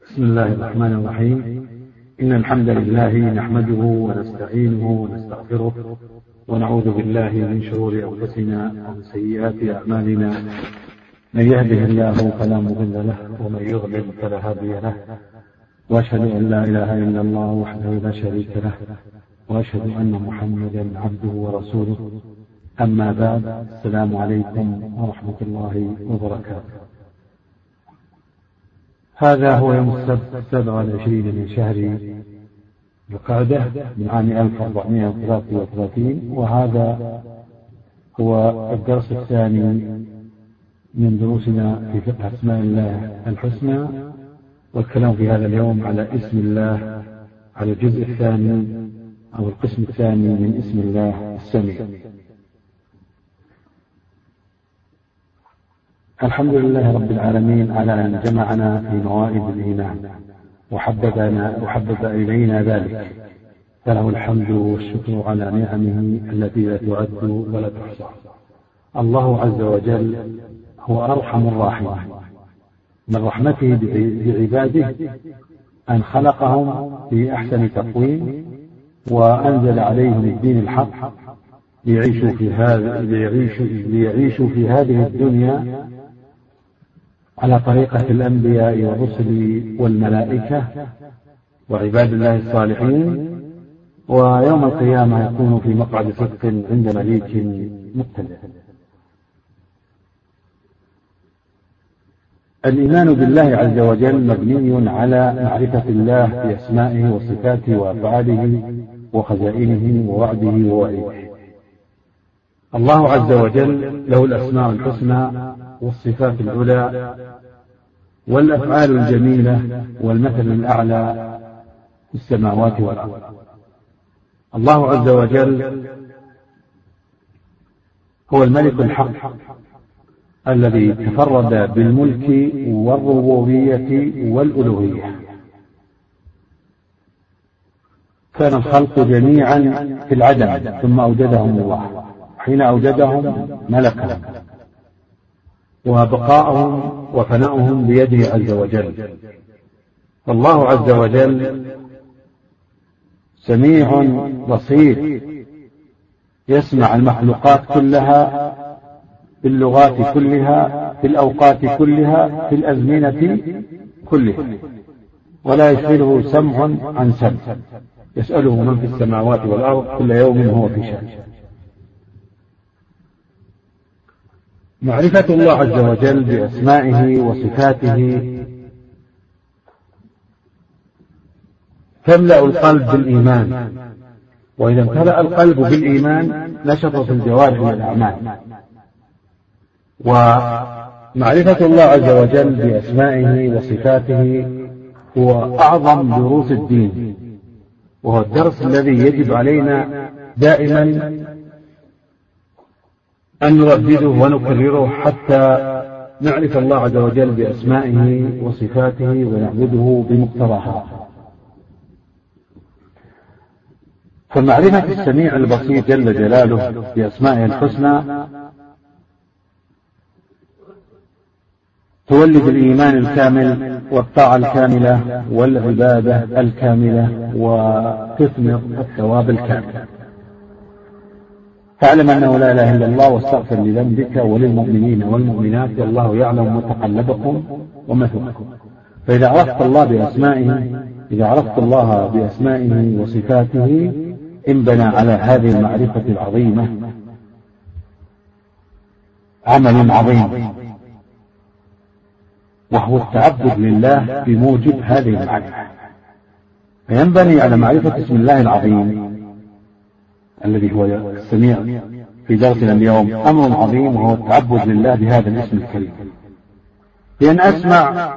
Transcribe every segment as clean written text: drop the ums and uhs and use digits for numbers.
بسم الله الرحمن الرحيم. إن الحمد لله نحمده ونستعينه ونستغفره ونعوذ بالله من شرور أنفسنا ومن سيئات أعمالنا. من يهده الله فلا مضل له ومن يضلل فلا هادي له، وأشهد أن لا إله إلا الله وحده لا شريك له، وأشهد أن محمدا عبده ورسوله. أما بعد، السلام عليكم ورحمة الله وبركاته. هذا هو يوم السبت 27 من شهر القعدة من عام 1433، وهذا هو الدرس الثاني من دروسنا في فقه أسماء الله الحسنى، والكلام في هذا اليوم على اسم الله، على الجزء الثاني أو القسم الثاني من اسم الله السميع. الحمد لله رب العالمين على أن جمعنا في موائد الإيمان وحبب إلينا ذلك، فله الحمد والشكر على نعمه التي لا تعد ولا تحصى. الله عز وجل هو أرحم الراحمين، من رحمته بعباده أن خلقهم في أحسن تقويم وأنزل عليهم الدين الحق ليعيشوا في هذه الدنيا على طريقة الأنبياء والرسل والملائكة وعباد الله الصالحين، ويوم القيامة يكون في مقعد صدق عند مليك مقتدر. الإيمان بالله عز وجل مبني على معرفة الله بأسمائه وصفاته وأفعاله وخزائنه ووعده ووعيده. الله عز وجل له الأسماء الحسنى والصفات العلى والأفعال الجميلة والمثل الأعلى في السماوات والأرض. الله عز وجل هو الملك الحق الذي تفرد بالملك والربوبية والألوهية. كان الخلق جميعا في العدم ثم أوجدهم الله، حين أوجدهم ملكا، وبقاءهم وفناؤهم بيده عز وجل. فالله عز وجل سميع بصير، يسمع المخلوقات كلها في اللغات كلها في الأوقات كلها في الأزمنة كلها، ولا يشغله سمع عن سمع، يسأله من في السماوات والأرض كل يوم هو في شأن. معرفة الله عز وجل بأسمائه وصفاته تملأ القلب بالإيمان، وإذا امتلأ القلب بالإيمان نشط في الجوارح والأعمال. ومعرفة الله عز وجل بأسمائه وصفاته هو أعظم دروس الدين، وهو الدرس الذي يجب علينا دائما أن نردده ونكرره حتى نعرف الله عز وجل بأسمائه وصفاته ونعبده بمقتضاها. فمعرفة السميع البصير جل جلاله بأسمائه الحسنى تولد الإيمان الكامل والطاعة الكاملة والعبادة الكاملة وتثمر الثواب الكامل. فاعلم أنه لا إله إلا الله، واستغفر لذنبك وللمؤمنين والمؤمنات، والله يعلم متقلبكم ومثواكم. فإذا عرفت الله بأسمائه وصفاته انبنى على هذه المعرفة العظيمة عمل عظيم، وهو التعبد لله بموجب هذه المعرفة. فينبني على معرفة اسم الله العظيم الذي هو السميع في درسنا اليوم أمر عظيم، وهو التعبد لله بهذا الاسم الكريم، لأن أسمع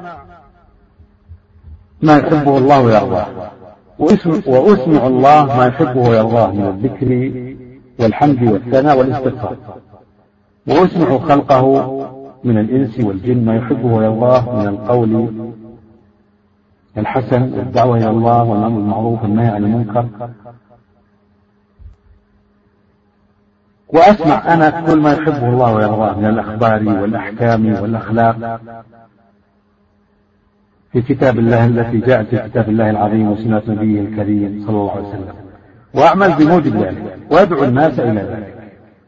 ما يحبه الله ويرضاه، وأسمع الله ما يحبه ويرضاه من الذكر والحمد والثناء والاستغفار، وأسمع خلقه من الإنس والجن ما يحبه ويرضاه من القول الحسن والدعوة إلى الله والأمر بالمعروف والنهي عن المنكر. وأسمع أنا كل ما يحبه الله ويرضاه من الأخبار والأحكام والأخلاق، في كتاب الله التي جاءت في كتاب الله العظيم وسنة نبيه الكريم صلى الله عليه وسلم، وأعمل بموجب ذلك وأدعو الناس إلى ذلك.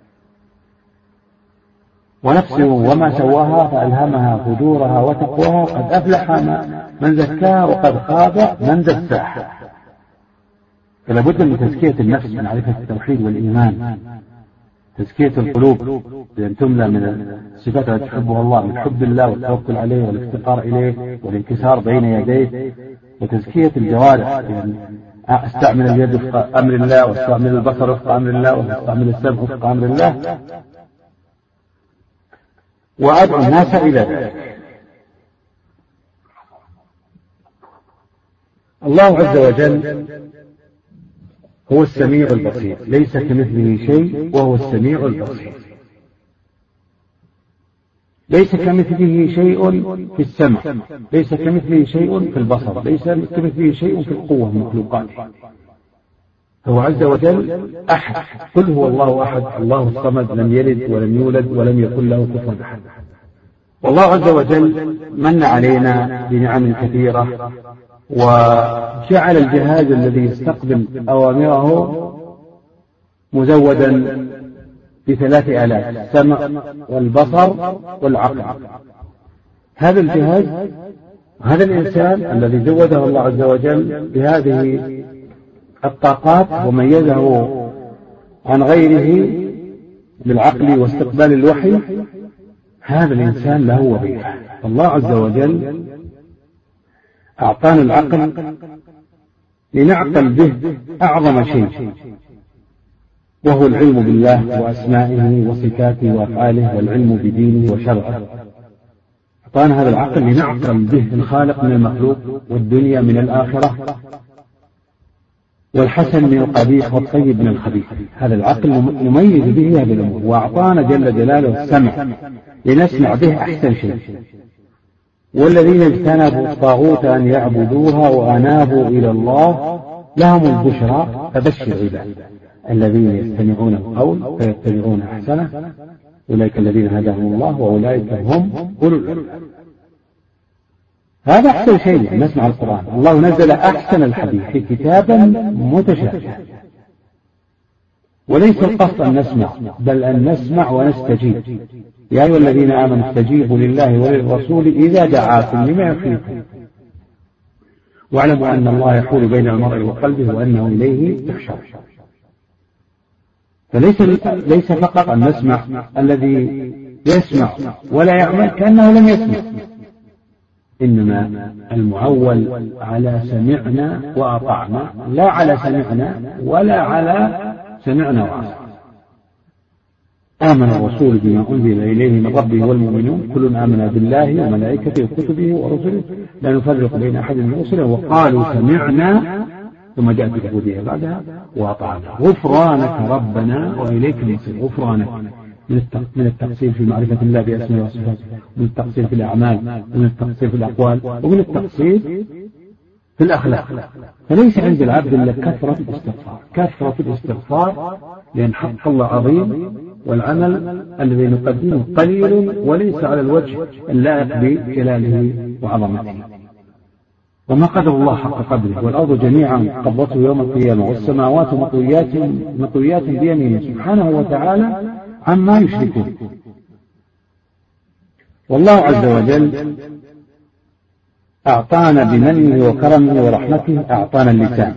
ونفس وما سواها فألهمها فجورها وتقواها، قد أفلح من زكاها وقد خاب من دساها. فلا بد من تزكية النفس، من معرفة التوحيد والإيمان، تزكية القلوب بأن تملى من الصفات التي تحبها الله، من حب الله والتوكل عليه والافتقار إليه والانكسار بين يديه، وتزكية الجوارح بأن استعمل اليد وفق أمر الله، واستعمل البصر وفق أمر الله، واستعمل السمع وفق أمر الله، وأدعو الناس إلى ذلك. الله عز وجل هو السميع البصير، ليس كمثله شيء وهو السميع البصير. ليس كمثله شيء في السمع، ليس كمثله شيء في البصر، ليس كمثله شيء في القوة من مخلوقاته. هو عز وجل أحد، قل هو الله أحد الله الصمد، لم يلد ولم يولد ولم يكن له كفوا أحد. والله عز وجل من علينا بنعم كثيرة، وجعل الجهاز الذي يستقبل أوامره مزودا ب3 آلات: السمع والبصر والعقل. هذا الجهاز، هذا الإنسان الذي زوده الله عز وجل بهذه الطاقات وميزه عن غيره بالعقل واستقبال الوحي، هذا الإنسان له وظيفة. الله عز وجل أعطانا العقل لنعقل به أعظم شيء، وهو العلم بالله وأسمائه وصفاته وأفعاله، والعلم بدينه وشرعه. أعطانا هذا العقل لنعقل به الخالق من المخلوق، والدنيا من الآخرة، والحسن من القبيح والطيب من الخبيث. هذا العقل نميز به هذه الأمور. وأعطانا جل جلاله السمع لنسمع به أحسن شيء. والذين اجتنبوا الطاغوت أن يعبدوها وأنابوا إلى الله لهم البشرى فبشر عباد الذين يستمعون القول فيتبعون أحسنه أولئك الذين هداهم الله وأولئك هم أولو الألباب. هذا أحسن شيء نسمع القرآن. الله نزل أحسن الحديث كتابا متشابها، وليس القصد أن نسمع، بل أن نسمع ونستجيب. يا أيها الذين آمنوا استجيبوا لله وللرسول إذا دعاكم لما يحييكم، واعلموا أن الله يحول بين المرء وقلبه وأنه إليه تحشرون. فليس فقط أن نسمع، الذي يسمع ولا يعمل كأنه لم يسمع، إنما المعول على سمعنا وأطعنا، لا على سمعنا ولا على سمعنا وعصينا. آمن الرسول بما أنزل إليه من ربه والمؤمنون كل آمن بالله وملائكته وكتبه ورسله لا نفرق بين أحد من رسله وقالوا سمعنا، ثم جاءت العبودية بعدها وأطعنا غفرانك ربنا وإليك المصير. غفرانك من التقصير في معرفة الله بأسمائه وصفاته، من التقصير في الأعمال، ومن التقصير في الأقوال، ومن التقصير في الأخلاق. فليس عند العبد إلا كثرة الاستغفار، كثرة الاستغفار، لأن حق الله عظيم، والعمل الذي نقدمه قليل وليس على الوجه اللائق بجلاله وعظمته. وما قدر الله حق قدره، والأرض جميعا قبضته يوم القيامة، والسماوات مطويات بيمينه سبحانه وتعالى عما يشركون. والله عز وجل أعطانا بمنه وكرمه ورحمته، أعطانا اللسان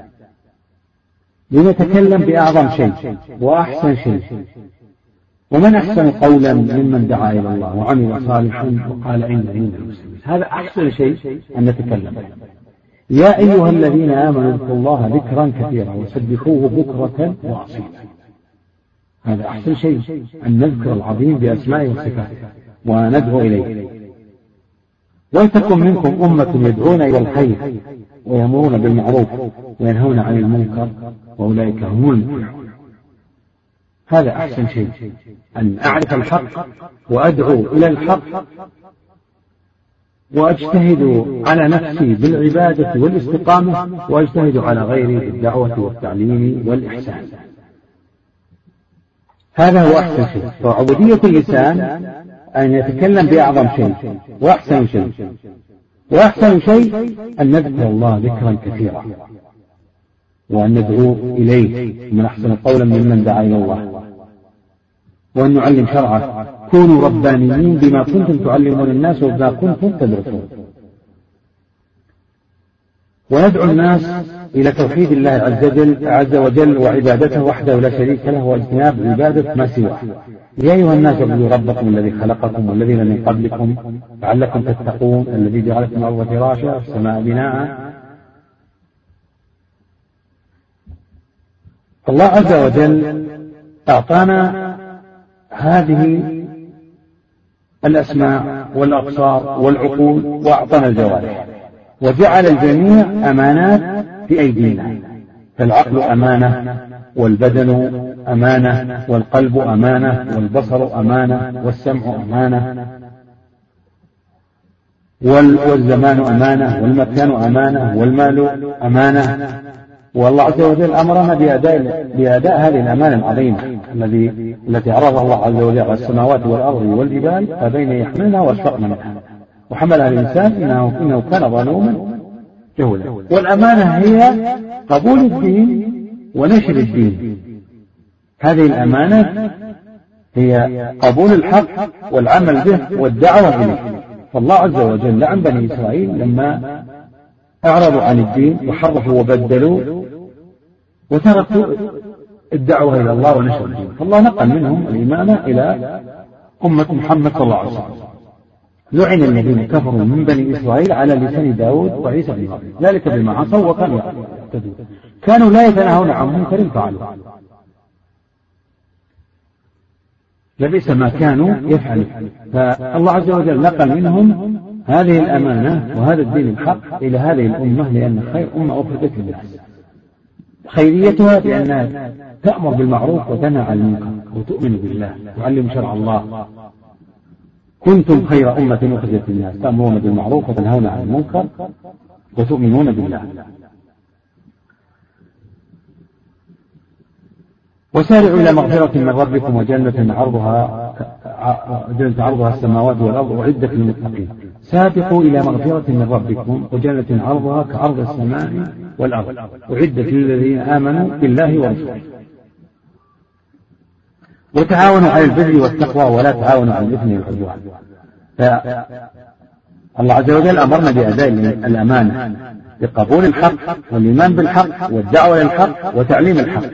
لنتكلم بأعظم شيء وأحسن شيء. ومن أحسن قولا ممن دعا إلى الله وعمل صالحا وقال إنني من المسلمين. هذا أحسن شيء أن نتكلم. يا أيها الذين آمنوا اذكروا الله ذكرا كثيرا وسبحوه بكرة وأصيلا. هذا أحسن شيء أن نذكر العظيم بأسمائه وصفاته وندعو إليه. ولتكن منكم أمة يدعون إلى الخير ويأمرون بالمعروف وينهون عن المنكر وأولئك هم المفلحون. هذا أحسن شيء، أن أعرف الحق وأدعو إلى الحق وأجتهد على نفسي بالعبادة والاستقامة، وأجتهد على غيري بالدعوة والتعليم والإحسان. هذا هو أحسن شيء. فعبودية اللسان أن يتكلم بأعظم شيء وأحسن شيء، وأحسن شيء أن نذكر الله ذكرا كثيرا، وأن ندعو إليه من أحسن قولا ممن دعا إلى الله، وأن نعلم شرعه. كونوا ربانيين بما كنتم تعلمون الناس وبما كنتم تدرسون. وندعو الناس إلى توحيد الله عز وجل وعبادته وحده لا شريك له، واجتناب عبادة ما سواه. يا أيها الناس اعبدوا ربكم الذي خلقكم والذين من قبلكم لعلكم تتقون، الذي جعل لكم الأرض فراشا والسماء بناء. الله عز وجل أعطانا هذه الأسماء والأبصار والعقول، وأعطانا الجوارح، وجعل الجميع أمانات في أيدينا. فالعقل أمانة، والبدن أمانة، والقلب أمانة، والبصر أمانة، والسمع أمانة، والزمان أمانة، والمكان أمانة، والمال أمانة. والله عز وجل أمرنا بأداء هذه الأمانة العظيمة التي عرضها الله عز وجل على السماوات والأرض والجبال، فبين يحملنا وأشفقنا منها، وحملها الإنسان إنه كان ظلوما جهولا. والأمانة هي قبول الدين ونشر الدين. هذه الأمانة هي قبول الحق والعمل به والدعوة إليه. فالله عز وجل لعن بني إسرائيل لما أعرضوا عن الدين وحرفوا وبدلوا وتركوا الدعوة إلى الله ونشر الدين، فالله نقل منهم الإمامة إلى أمة محمد صلى الله عليه وسلم. لعن الذين كفروا من بني إسرائيل على لسان داود وعيسى بن مريم، ذلك بما عصوا وكانوا يعتدون، كانوا لا يتناهون عن منكر فعلوا، لبئس ما كانوا يفعلون. فالله عز وجل نقل منهم هذه الأمانة وهذا الدين الحق إلى هذه الأمة، لأن خير أمة أخرجت للناس. خيريتها بأنها تأمر بالمعروف وتنهى عن المنكر وتؤمن بالله وتعلم شرع الله. كنتم خير أمة أخرجت للناس تأمرون بالمعروف وتنهون عن المنكر وتؤمنون بالله. وسارعوا إلى مغفرة من ربكم وجنة عرضها السماوات والأرض أعدت للمتقين. سابقوا إلى مغفرة من ربكم وجنة عرضها كعرض السماء والأرض أعدت للذين آمنوا بالله ورسوله. وتعاونوا على البر والتقوى ولا تعاونوا على الإثم والعدوان. فالله عز وجل أمرنا بأداء الأمانة بقبول الحق والإيمان بالحق والدعوة للحق وتعليم الحق.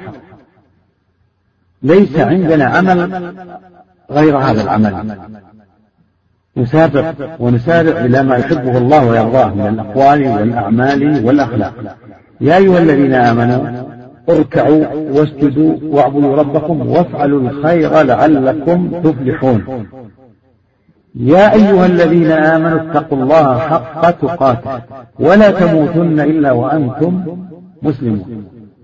ليس عندنا عمل غير هذا العمل، نسابق ونسارع إلى ما يحبه الله ويرضاه من الأقوال والأعمال والأخلاق. يا أيها الذين آمنوا اركعوا واسجدوا واعبدوا ربكم وافعلوا الخير لعلكم تفلحون. يا أيها الذين آمنوا اتقوا الله حق تقاته ولا تموتن إلا وأنتم مسلمون.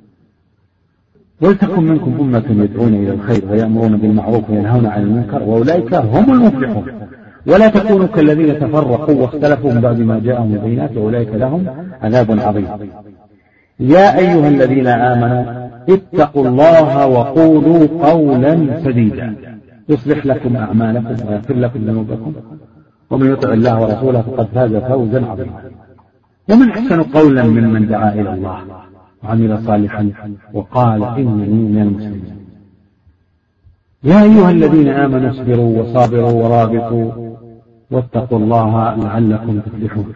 ولتكن منكم أمة يدعون إلى الخير ويأمرون بالمعروف وينهون عن المنكر وأولئك هم المفلحون. ولا تكونوا كالذين تفرقوا واختلفوا من بعد ما جاءهم البينات وأولئك لهم عذاب عظيم. يا أيها الذين آمنوا اتقوا الله وقولوا قولا سديدا يصلح لكم أعمالكم ويغفر لكم ذنوبكم ومن يطع الله ورسوله فقد فاز فوزا عظيما. ومن أحسن قولا ممن دعا إلى الله وعمل صالحا وقال إنني من المسلمين. يا أيها الذين آمنوا اصبروا وصابروا ورابطوا واتقوا الله لعلكم تفلحون.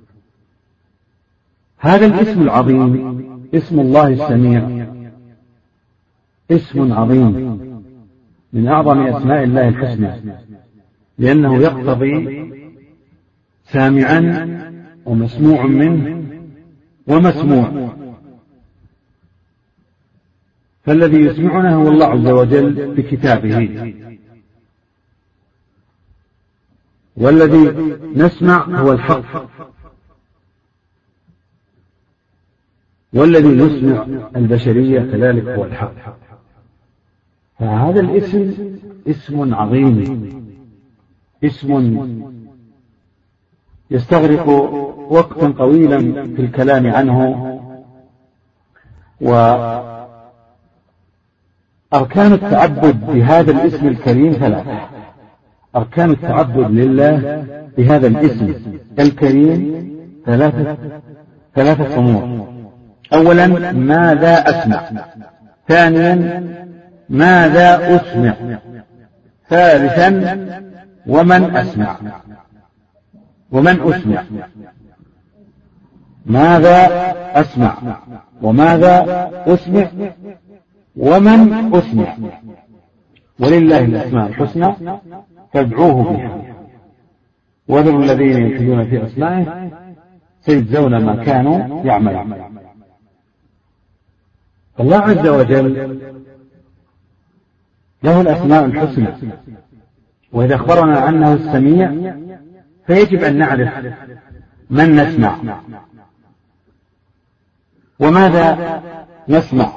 هذا الاسم العظيم اسم الله السميع، اسم عظيم من أعظم أسماء الله الحسنى، لأنه يقتضي سامعا ومسموع منه ومسموع. فالذي يسمعنا هو الله عز وجل بكتابه، والذي نسمع هو الحق، والذي نسمع البشرية كذلك هو الحق. فهذا الاسم اسم عظيم، اسم يستغرق وقتا طويلا في الكلام عنه. وأركان التعبد بهذا الاسم الكريم ثلاثة. أركان التعبد لله بهذا الاسم الكريم ثلاثة أمور. أولا ماذا أسمع، ثانيا ماذا أسمع، ثالثا ومن أسمع. ماذا أسمع وماذا أسمع ومن أسمع. ولله الأسماء الحسنى فادعوه بها وذروا الذين يلحدون في أسمائه سيجزون ما كانوا يعملون. الله عز وجل له الأسماء الحسنى، وإذا أخبرنا عنه السميع فيجب أن نعرف من نسمع وماذا نسمع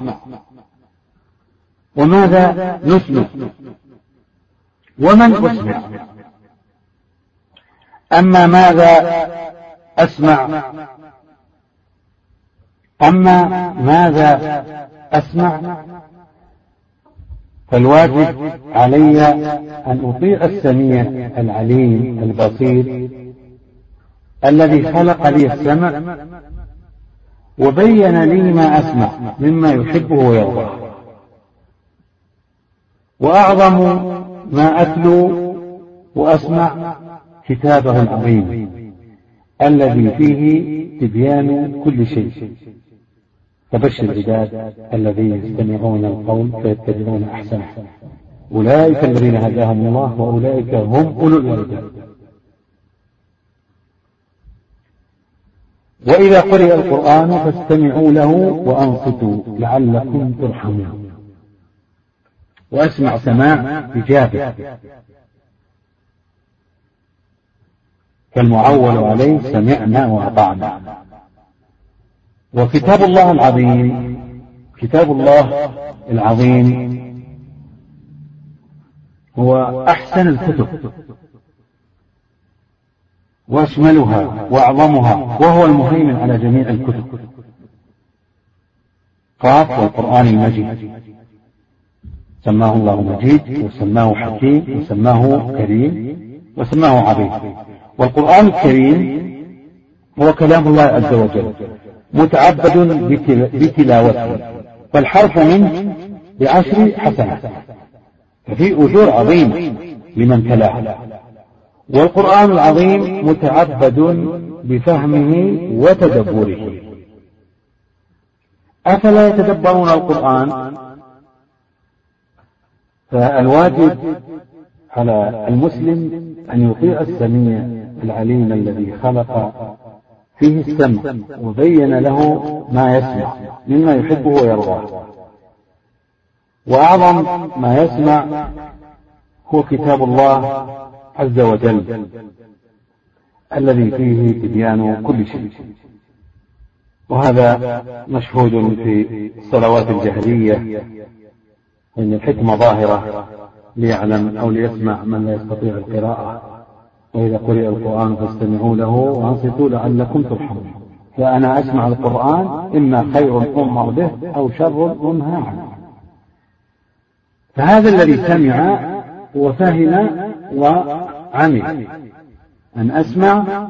وماذا نسمع ومن أسمع. أما ماذا أسمع فالواجب علي أن أطيع السميع العليم البصير الذي خلق لي السمع وبين لي ما أسمع مما يحبه ويرضاه. وأعظم ما أتلو وأسمع كتابه العظيم الذي فيه تبيان كل شيء. فبشر العباد الذين يستمعون القول فيتبعون أحسنه أولئك الذين هداهم الله وأولئك هم أولو الألباب. وإذا قرئ القرآن فاستمعوا له وأنصتوا لعلكم ترحمون. وأسمع سماع إجابة فالمعول عليه سمعنا وأطعنا. وكتاب الله العظيم هو أحسن الكتب وأشملها وأعظمها، وهو المهيمن على جميع الكتب. قاف والقرآن المجيد سماه الله مجيد وسماه حكيم وسماه كريم وسماه عظيم. والقرآن الكريم هو كلام الله عز وجل متعبد بتلاوته، فالحرف منه ب10 حسنات، ففي أجور عظيم لمن تلاه. والقرآن العظيم متعبد بفهمه وتدبره. أفلا يتدبرون القرآن؟ فالواجب على المسلم أن يطيع السميع العليم الذي خلق فيه السمع وبين له ما يسمع مما يحبه ويرضاه. وأعظم ما يسمع هو كتاب الله عز وجل الذي فيه تبيان كل شيء. وهذا مشهود في الصلوات الجهرية، إن الحكمة ظاهرة ليعلم أو ليسمع من لا يستطيع القراءة. وإذا قرئ القرآن فاستمعوا له وأنصتوا لعلكم ترحمون. فأنا أسمع القرآن إما خير أمر به أو شر أنهى عنه. فهذا الذي سمع وفهم وعمل، أن أسمع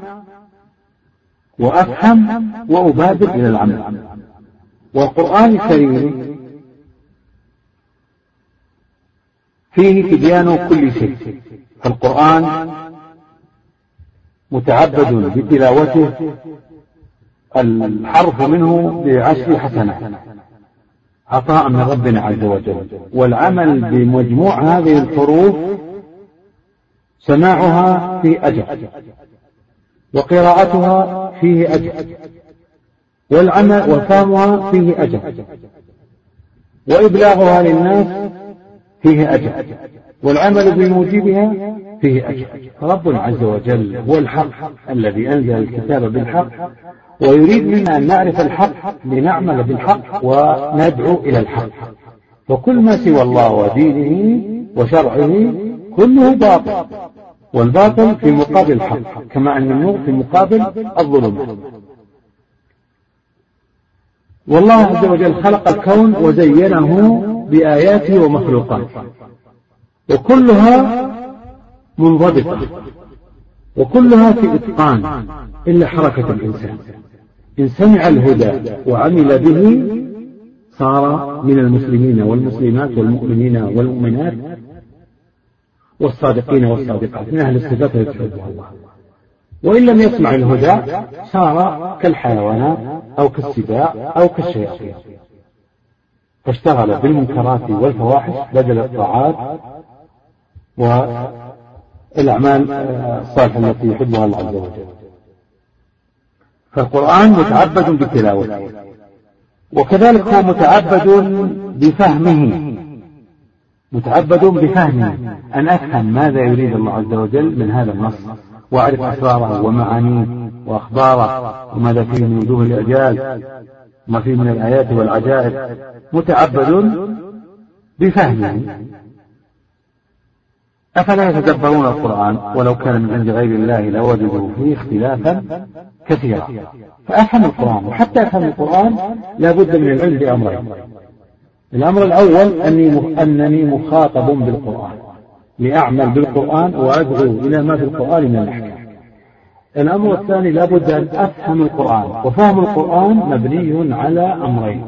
وأفهم وأبادر إلى العمل. والقرآن الكريم فيه تبيان كل شيء. فالقرآن متعبد بتلاوته، الحرف منه ب10 حسنات عطاء من ربنا عز وجل. والعمل بمجموع هذه الحروف سماعها في أجر، وقراءتها فيه أجر، والعمل وفهمها فيه أجر، وإبلاغها للناس فيه أجر، والعمل بموجبها فيه أجر. ربنا عز وجل هو الحق الذي أنزل الكتاب بالحق، ويريد منا أن نعرف الحق لنعمل بالحق وندعو إلى الحق. وكل ما سوى الله ودينه وشرعه كله باطل، والباطل في مقابل الحق، كما أن النور في مقابل الظلم. والله عز وجل خلق الكون وزينه بآياته ومخلوقاته، وكلها منضبطة وكلها في إتقان إلا حركة الإنسان. إن سمع الهدى وعمل به صار من المسلمين والمسلمات والمؤمنين والمؤمنات والصادقين والصادقات من أهل الصفات التي تحبها الله. وإن لم يسمع الهدى صار كالحيوانات أو كالسباع أو كالشياطين، فاشتغل بالمنكرات والفواحش بدل الطاعات والأعمال الصالحة التي يحبها الله عز وجل. فالقرآن متعبد بتلاوته، وكذلك هو متعبد بفهمه أن أفهم ماذا يريد الله عز وجل من هذا النص، وأعرف أسراره ومعانيه وأخباره وماذا فيه من وجوه الإعجاز وما فيه من الآيات والعجائب. متعبد بفهمه. أفلا يتدبرون القرآن ولو كان من عند غير الله لوجدوا فيه اختلافا كثيرا. فأفهم القرآن، وحتى أفهم القرآن لا بد من العلم بأمرين. الأمر الأول أنني مخاطب بالقرآن لأعمل بالقرآن وأدعو إلى ما في القرآن من الأحكام. الأمر الثاني لا بد أن أفهم القرآن، وفهم القرآن مبني على أمرين.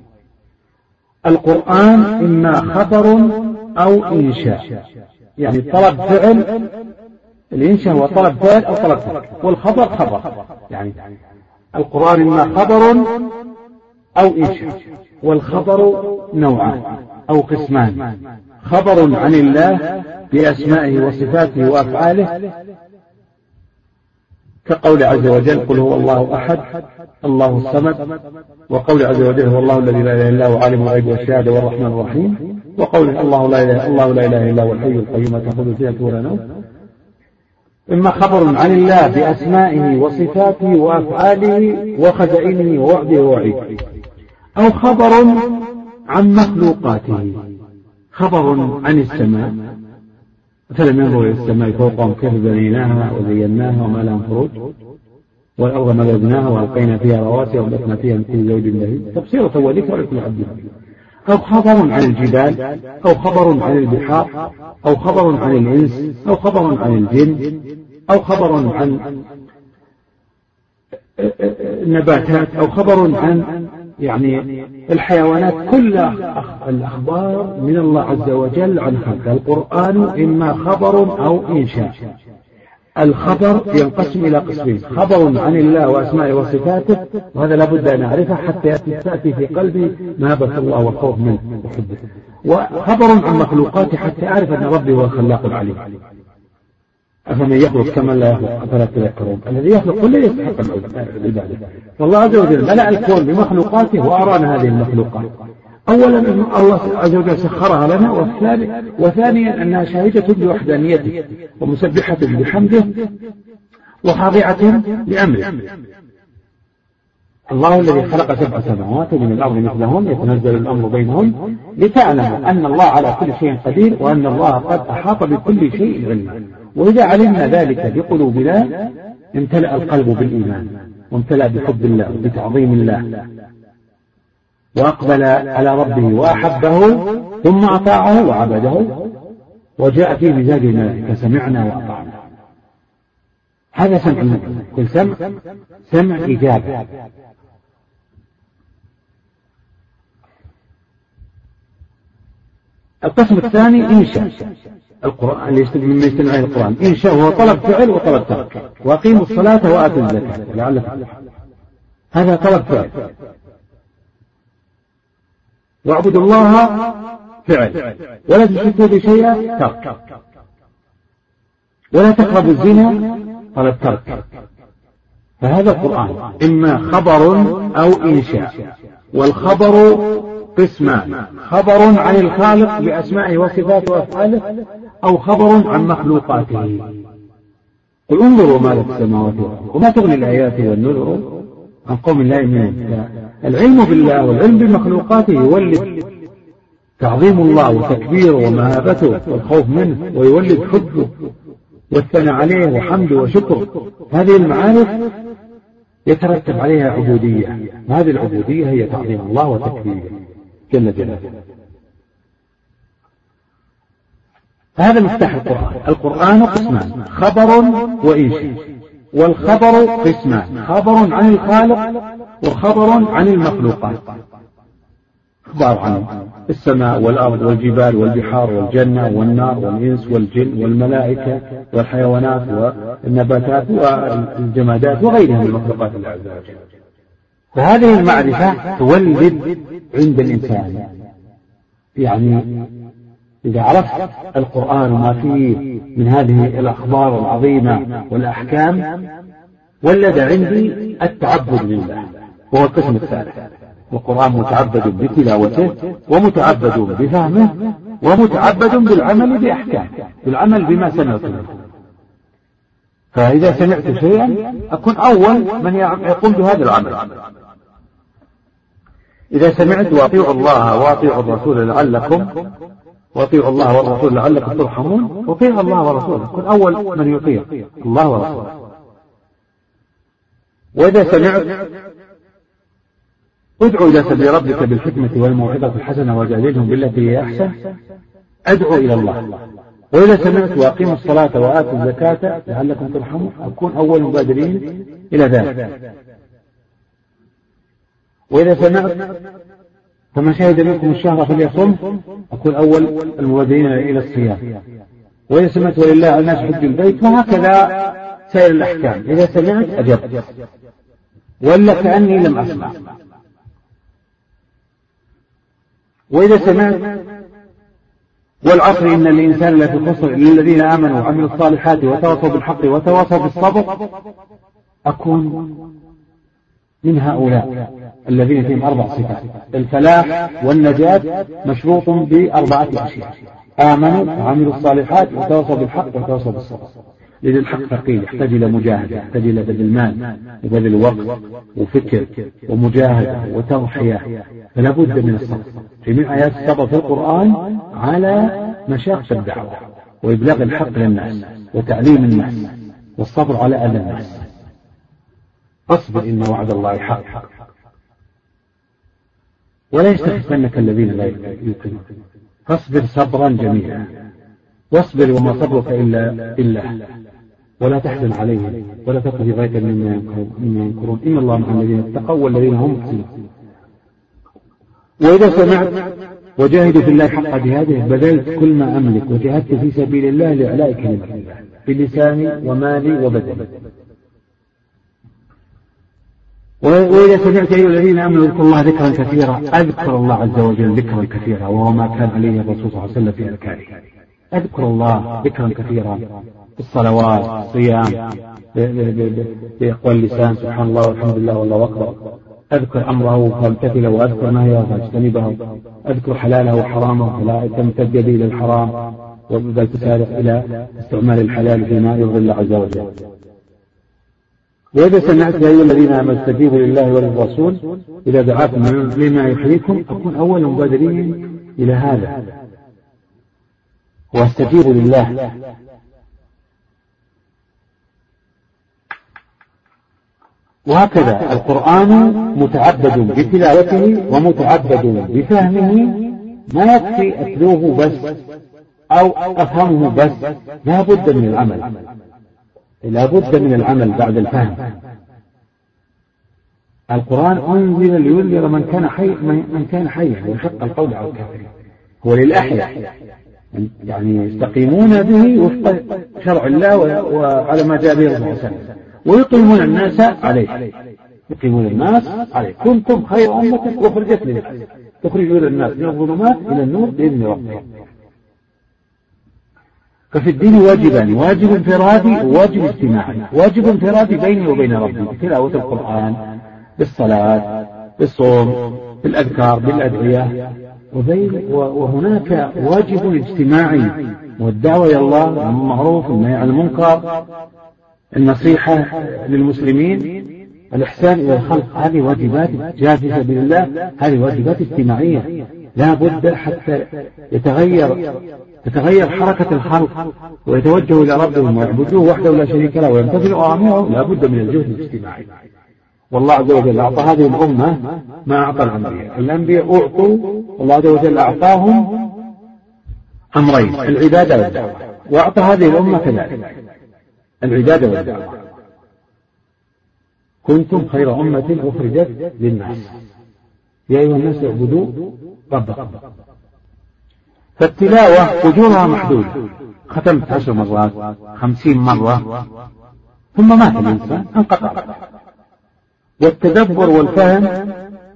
القرآن إما خبر أو إنشاء، يعني طلب فعل. الإنشاء هو طلب فعل أو طلب فعل، والخبر خبر. يعني القرآن إما خبر أو إنشاء، والخبر نوعان أو قسمان: خبر عن الله بأسمائه وصفاته وأفعاله، كقول عز وجل: قل هو الله أحد الله الصمد، وقول عز وجل: هو الله الذي لا إله إلا هو عالم الغيب والشهادة والرحمن الرحيم، وقول: الله لا إله إلا هو الحي القيوم لا تأخذه سنة ولا نوم. إما خبر عن الله بأسمائه وصفاته وأفعاله وخزائنه ووعده ووعيده، أو خبر عن مخلوقاته، خبر عن السماء، فلم ينظروا إلى السماء فوقهم كيف بنيناها وزيناها وما لهم فروج، والأرض مددناها وألقينا فيها رواسي وأنبتنا فيها من كل زوج بهيج، تبصيرة وذكرى لكل عبد حكيم. أو خبر عن الجبال، أو خبر عن البحار، أو خبر عن الإنس، أو خبر عن الجن، أو خبر عن النباتات، أو خبر عن يعني الحيوانات. كل الأخبار من الله عز وجل عن خلقه. القرآن إما خبر أو إنشاء. الخبر ينقسم إلى قسمين: خبر عن الله وأسمائه وصفاته، وهذا لابد أن أعرفه حتى تأتي في قلبي مهابة الله والخوف منه وحبه. وخبر عن مخلوقاته حتى أعرف أن ربي هو الخلاق العليم. أفمن يخلق كمن لا يخلق أفلا تذكرون. الذي يخلق كله يستحق العبادة. والله عز وجل ملأ الكون بمخلوقاته وأرانا هذه المخلوقات. أولا أن الله عز وجل سخرها لنا، وثانيا أنها شاهدة بوحدانيته ومسبحة بحمده وخاضعة لأمره. الله الذي خلق 7 سماوات ومن الأرض مثلهن يتنزل الأمر بينهن لتعلموا أن الله على كل شيء قدير وأن الله قد أحاط بكل شيء علما. وإذا علمنا ذلك بقلوبنا امتلأ القلب بالإيمان، وامتلأ بحب الله وبتعظيم الله، وأقبل على ربه وأحبه ثم أطاعه وعبده، وجاء في مزاج الملائكة: سمعنا وأطعنا. هذا سمع المؤمن، كل سمع إجابة. القسم الثاني إنشاء. القرآن مما يجتمع عليه القرآن إنشاء هو طلب فعل وطلب ترك. وأقيموا الصلاة وآتوا الزكاة لعلكم. هذا طلب فعل. واعبدوا الله فعل، ولا تشركوا بشيئا ترك، ولا تقربوا الزنا طلب ترك. فهذا القرآن إما خبر أو إنشاء. والخبر قسمان: خبر عن الخالق بأسمائه وصفاته وأفعاله، أو خبر عن مخلوقاته. قل انظروا ما في السماوات والأرض وما تغني الآيات والنذر عن قوم لا يؤمنون. العلم بالله والعلم بمخلوقاته يولد تعظيم الله وتكبيره ومهابته والخوف منه، ويولد حبه والثناء عليه وحمده وشكره. هذه المعارف يترتب عليها عبودية، وهذه العبودية هي تعظيم الله وتكبيره جل جلاله. هذا مفتاح القرآن. القرآن قسمان: خبر وإنشاء. والخبر قسمان: خبر عن الخالق وخبر عن المخلوقات. أخبار عن السماء والأرض والجبال والبحار والجنة والنار والإنس والجن والملائكة والحيوانات والنباتات والجمادات وغيرها من المخلوقات الله عز وجل. فهذه المعرفة تولد عند الإنسان، يعني إذا عرفت القرآن وما فيه من هذه الأخبار العظيمة والأحكام ولد عندي التعبد لله، وهو القسم الثالث. القرآن متعبد بتلاوته ومتعبد بفهمه ومتعبد بالعمل بأحكامه، بالعمل بما سمعت منه. فإذا سمعت شيئا أكون أول من يقوم بهذا العمل. إذا سمعت: وأطيعوا الله وأطيعوا الرسول لعلكم وأطيعوا الله والرسول لعلكم ترحمون، أطيع الله ورسوله، أكون أول من يطيع الله ورسوله. وإذا سمعت: ادعو إلى سبيل ربك بالحكمة والموعظة الحسنة وجادلهم بالتي هي أحسن، أدعو إلى الله. وإذا سمعت: وأقيموا الصلاة وآتوا الزكاة لعلكم ترحمون، أكون أول المبادرين إلى ذلك. وإذا سمعت: فمن شهد منكم الشهر فليصم، أكون أول المبادرين إلى الصيام. وإذا سمعت: ولله على الناس حج البيت، وهكذا سائر الأحكام. إذا سمعت أجبت، ولا كأني لم أسمع. وإذا سمعت: والعصر إن الإنسان لفي خسر إلا الذين آمنوا وعملوا الصالحات وتواصوا بالحق وتواصوا بالصبر، أكون من هؤلاء الذين فيهم 4 صفات. الفلاح والنجاة مشروط ب4 أشياء: آمنوا وعملوا الصالحات وتواصوا بالحق وتواصوا بالصبر. لأن الحق ثقيل، يحتاج إلى مجاهدة، يحتاج إلى بذل المال وبذل وقت وفكر ومجاهدة وتضحية، فلا بد من الصبر. في من آيات الصبر في القرآن على مشاق الدعوة وإبلاغ الحق للناس وتعليم الناس، والصبر على أذى الناس. أصبر إن وعد الله حق ولا يستخفنك الذين لا يوقنون، فاصبر صبرا جميلا، واصبر وما صبرك إلا بالله، ولا تحزن عليهم ولا تك في ضيق مما ينكرون، إن الله مع الذين اتقوا والذين هم محسنون. وإذا سمعت: وجاهدوا في الله حق جهاده بذلت كل ما أملك وجاهدت في سبيل الله لإعلاء كلمة الله بلساني ومالي وبدني. وإذا سمعت: أيها الذين آمنوا اذكروا الله ذكرا كثيرا، أذكر الله عز وجل ذكرا كثيرا، وهو ما كان عليه الرسول صلى الله عليه وسلم في أذكاره. أذكر الله ذكرا كثيرا، الصلوات، الصيام، بأقوال اللسان سبحان الله والحمد لله والله أكبر. أذكر أمره فامتثله، وأذكر نهيه فاجتنبه، أذكر حلاله وحرامه فلا تمتد يدي إلى الحرام بل تسارع إلى استعمال الحلال فيما يرضي الله عز وجل. وإذا سمعت: يا أيها الذين آمنوا استجيبوا لله وللرسول إذا دعاكم لما يحييكم، أكون أول المبادرين إلى هذا، واستجيبوا لله. وهكذا القرآن متعبد بتلاوته ومتعبد بفهمه، ما يكفي أتلوه بس أو أفهمه بس، لا بد من العمل، لا بد من العمل بعد الفهم. القرآن أنزل لينذر من كان حيا ويحق القول على الكافرين، هو للأحياء، يعني يستقيمون به وفق شرع الله وعلى ما جاء به الرسول صلى الله عليه وسلم، ويقيمون الناس عليه، يقيمون الناس عليه. كنتم خير أمة أخرجت للناس تخرجون الناس من الظلمات إلى النور بإذن ربهم. ففي الدين واجبان: واجب انفرادي وواجب اجتماعي. واجب انفرادي بيني وبين ربي بتلاوة القرآن، بالصلاة، بالصوم، بالأذكار، بالأدعية، وهناك واجب اجتماعي، والدعوة إلى الله بالمعروف والنهي عن المنكر، النصيحة للمسلمين، الإحسان إلى الخلق. هذه واجبات جاء في سبيل الله، هذه واجبات اجتماعية لا بد حتى تتغير حركة الخلق ويتوجهوا إلى ربهم ويعبدوه وحده لا شريك له ويمتثلوا أوامره، لا بد من الجهد الاجتماعي. والله عز وجل أعطى هذه الأمة ما أعطى الأنبياء. الأنبياء أعطوا، الله عز وجل أعطاهم أمرين: العبادة والدعوة، وأعطى هذه الأمة كذلك العبادة والدعوة. كنتم خير أمة أخرجت للناس يا أيها الناس اعبدوا ربكم. فالتلاوة أجورها محدودة، ختمت 10 مرات 50 مرة ثم مات الإنسان انقطع. والتدبر والفهم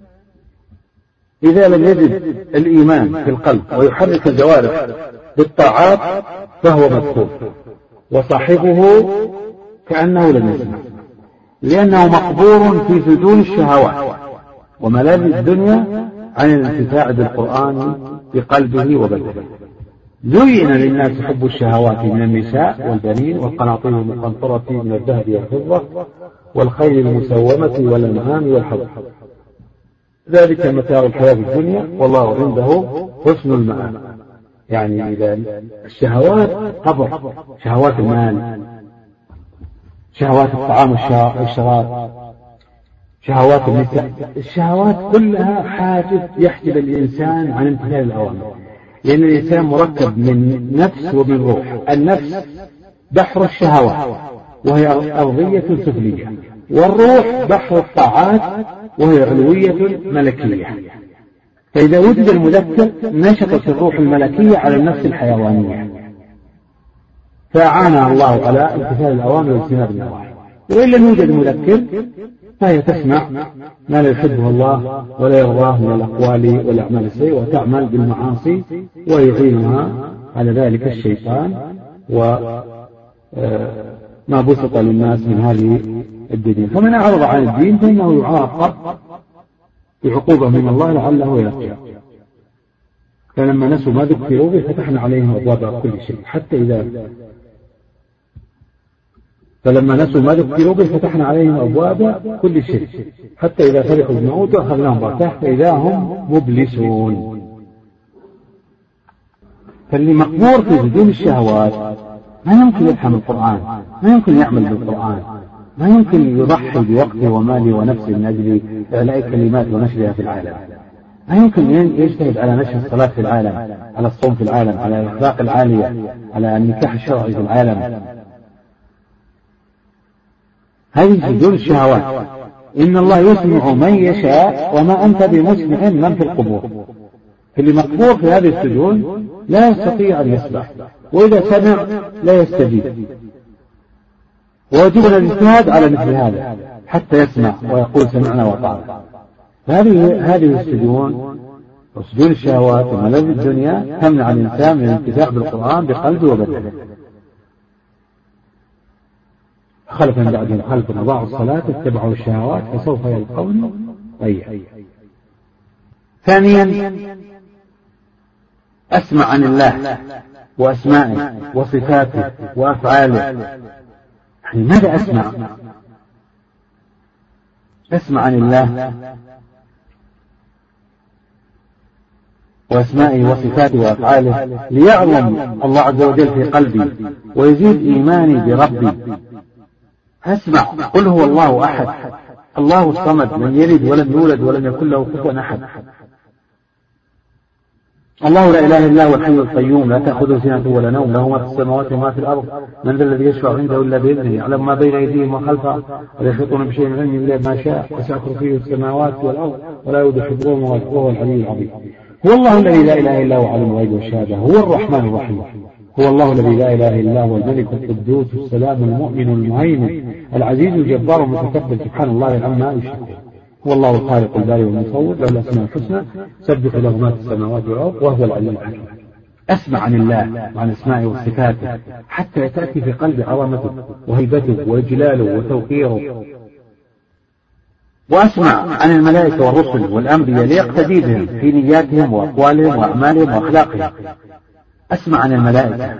إذا لم يجد الإيمان في القلب ويحرك الجوارح بالطاعات فهو مدخول، وصاحبه كأنه لم يسمع، لأنه مقبور في سجون الشهوات وملاذ الدنيا عن الانتفاع بالقرآن بقلبه وبدنه. زين للناس حب الشهوات من النساء والبنين والقناطير المقنطرة من الذهب والفضة والخيل المسومة والأنعام والحرث، ذلك متاع الحياة الدنيا والله عنده حسن المآب. يعني إذا الشهوات قبر، شهوات المال، شهوات الطعام والشراب، شهوات النساء، الشهوات كلها حاجز يحجب الإنسان عن امتثال الأوامر، لأن الإنسان مركب من نفس ومن روح. النفس بحر الشهوات وهي أرضية سفلية، والروح بحر الطاعات وهي علوية ملكية. فإذا وجد المذكر نشطت الروح الملكية على النفس الحيوانية، فأعانها الله على امتثال الأوامر واجتناب النواهي. وإن لم يوجد مذكر فهي تسمع ما لا يحبه الله ولا يرضاه من الأقوال والأعمال السيئة وتعمل بالمعاصي، ويعينها على ذلك الشيطان وما بسط للناس من هذه الدنيا. فمن أعرض عن الدين فإنه يعاقب بعقوبة من الله لعله يرجع. فلما نسوا ما ذكروا به فتحنا عليهم أبواب كل شيء حتى إذا فتحنا عليهم أبواب كل شيء حتى إذا فرحوا بما أوتوا أخذناهم بغتة فإذا هم مبلسون. فاللي مقبور في سجون الشهوات ما يمكن يفهم القرآن، ما يمكن يعمل بالقرآن، ما يمكن يضحي بوقته وماله ونفسه من أجل إعلاء كلمات ونشرها في العالم، ما يمكن يجتهد على نشر الصلاة في العالم، على الصوم في العالم، على الأخلاق العالية، على النكاح الشرعي في العالم. هذه سجون الشهوات. إن الله يسمع من يشاء وما أنت بمسمع من في القبور. اللي مقبور في هذه السجون لا يستطيع أن يسمع، وإذا سمع لا يستجيب، ويجب الاجتهاد على مثل هذا حتى يسمع ويقول سمعنا وطعنا. هذه السجون وسجون الشهوات وملاذ الدنيا تمنع الإنسان من الانتفاع بالقرآن بقلبه وبدنه. خلف من بعدهم خلف أضاعوا الصلاة اتبعوا الشهوات فسوف يلقون غيا. ثانيا أسمع عن الله وأسمائه وصفاته وأفعاله. يعني ماذا أسمع؟ أسمع عن الله وأسمائه وصفاته وأفعاله ليعظم الله عز وجل في قلبي ويزيد إيماني بربي. أسمع قل هو الله أحد الله الصمد لم يلد ولم يولد ولم يكن له كفوا أحد. الله لا إله إلا هو الحي القيوم لا تأخذه سنة ولا نوم له ما في السماوات وما في الأرض من ذا الذي يشفع عنده إلا بإذنه يعلم ما بين أيديهم وخلفهم ولا يحيطون بشيء من علمه إلا ما شاء وسع كرسيه السماوات والأرض ولا يؤوده حفظهما وهو العلي العظيم. هو الله الذي لا إله إلا هو عالم الغيب والشهادة هو الرحمن الرحيم. هو الله الذي لا إله إلا هو الملك القدوس السلام المؤمن المهيمن العزيز الجبار المتكبر سبحان الله عما يشركون. هو الله الخالق البارئ المصور له الأسماء الحسنى سبح له ما في السماوات والأرض وهو العلي الحكيم. أسمع عن الله وعن أسمائه وصفاته حتى تأتي في قلبي عظمته وهيبته وإجلاله وتوقيره. وأسمع عن الملائكة والرسل والأنبياء ليقتدي بهم في نياتهم وأقوالهم وأعمالهم وأخلاقهم. أسمع عن الملائكة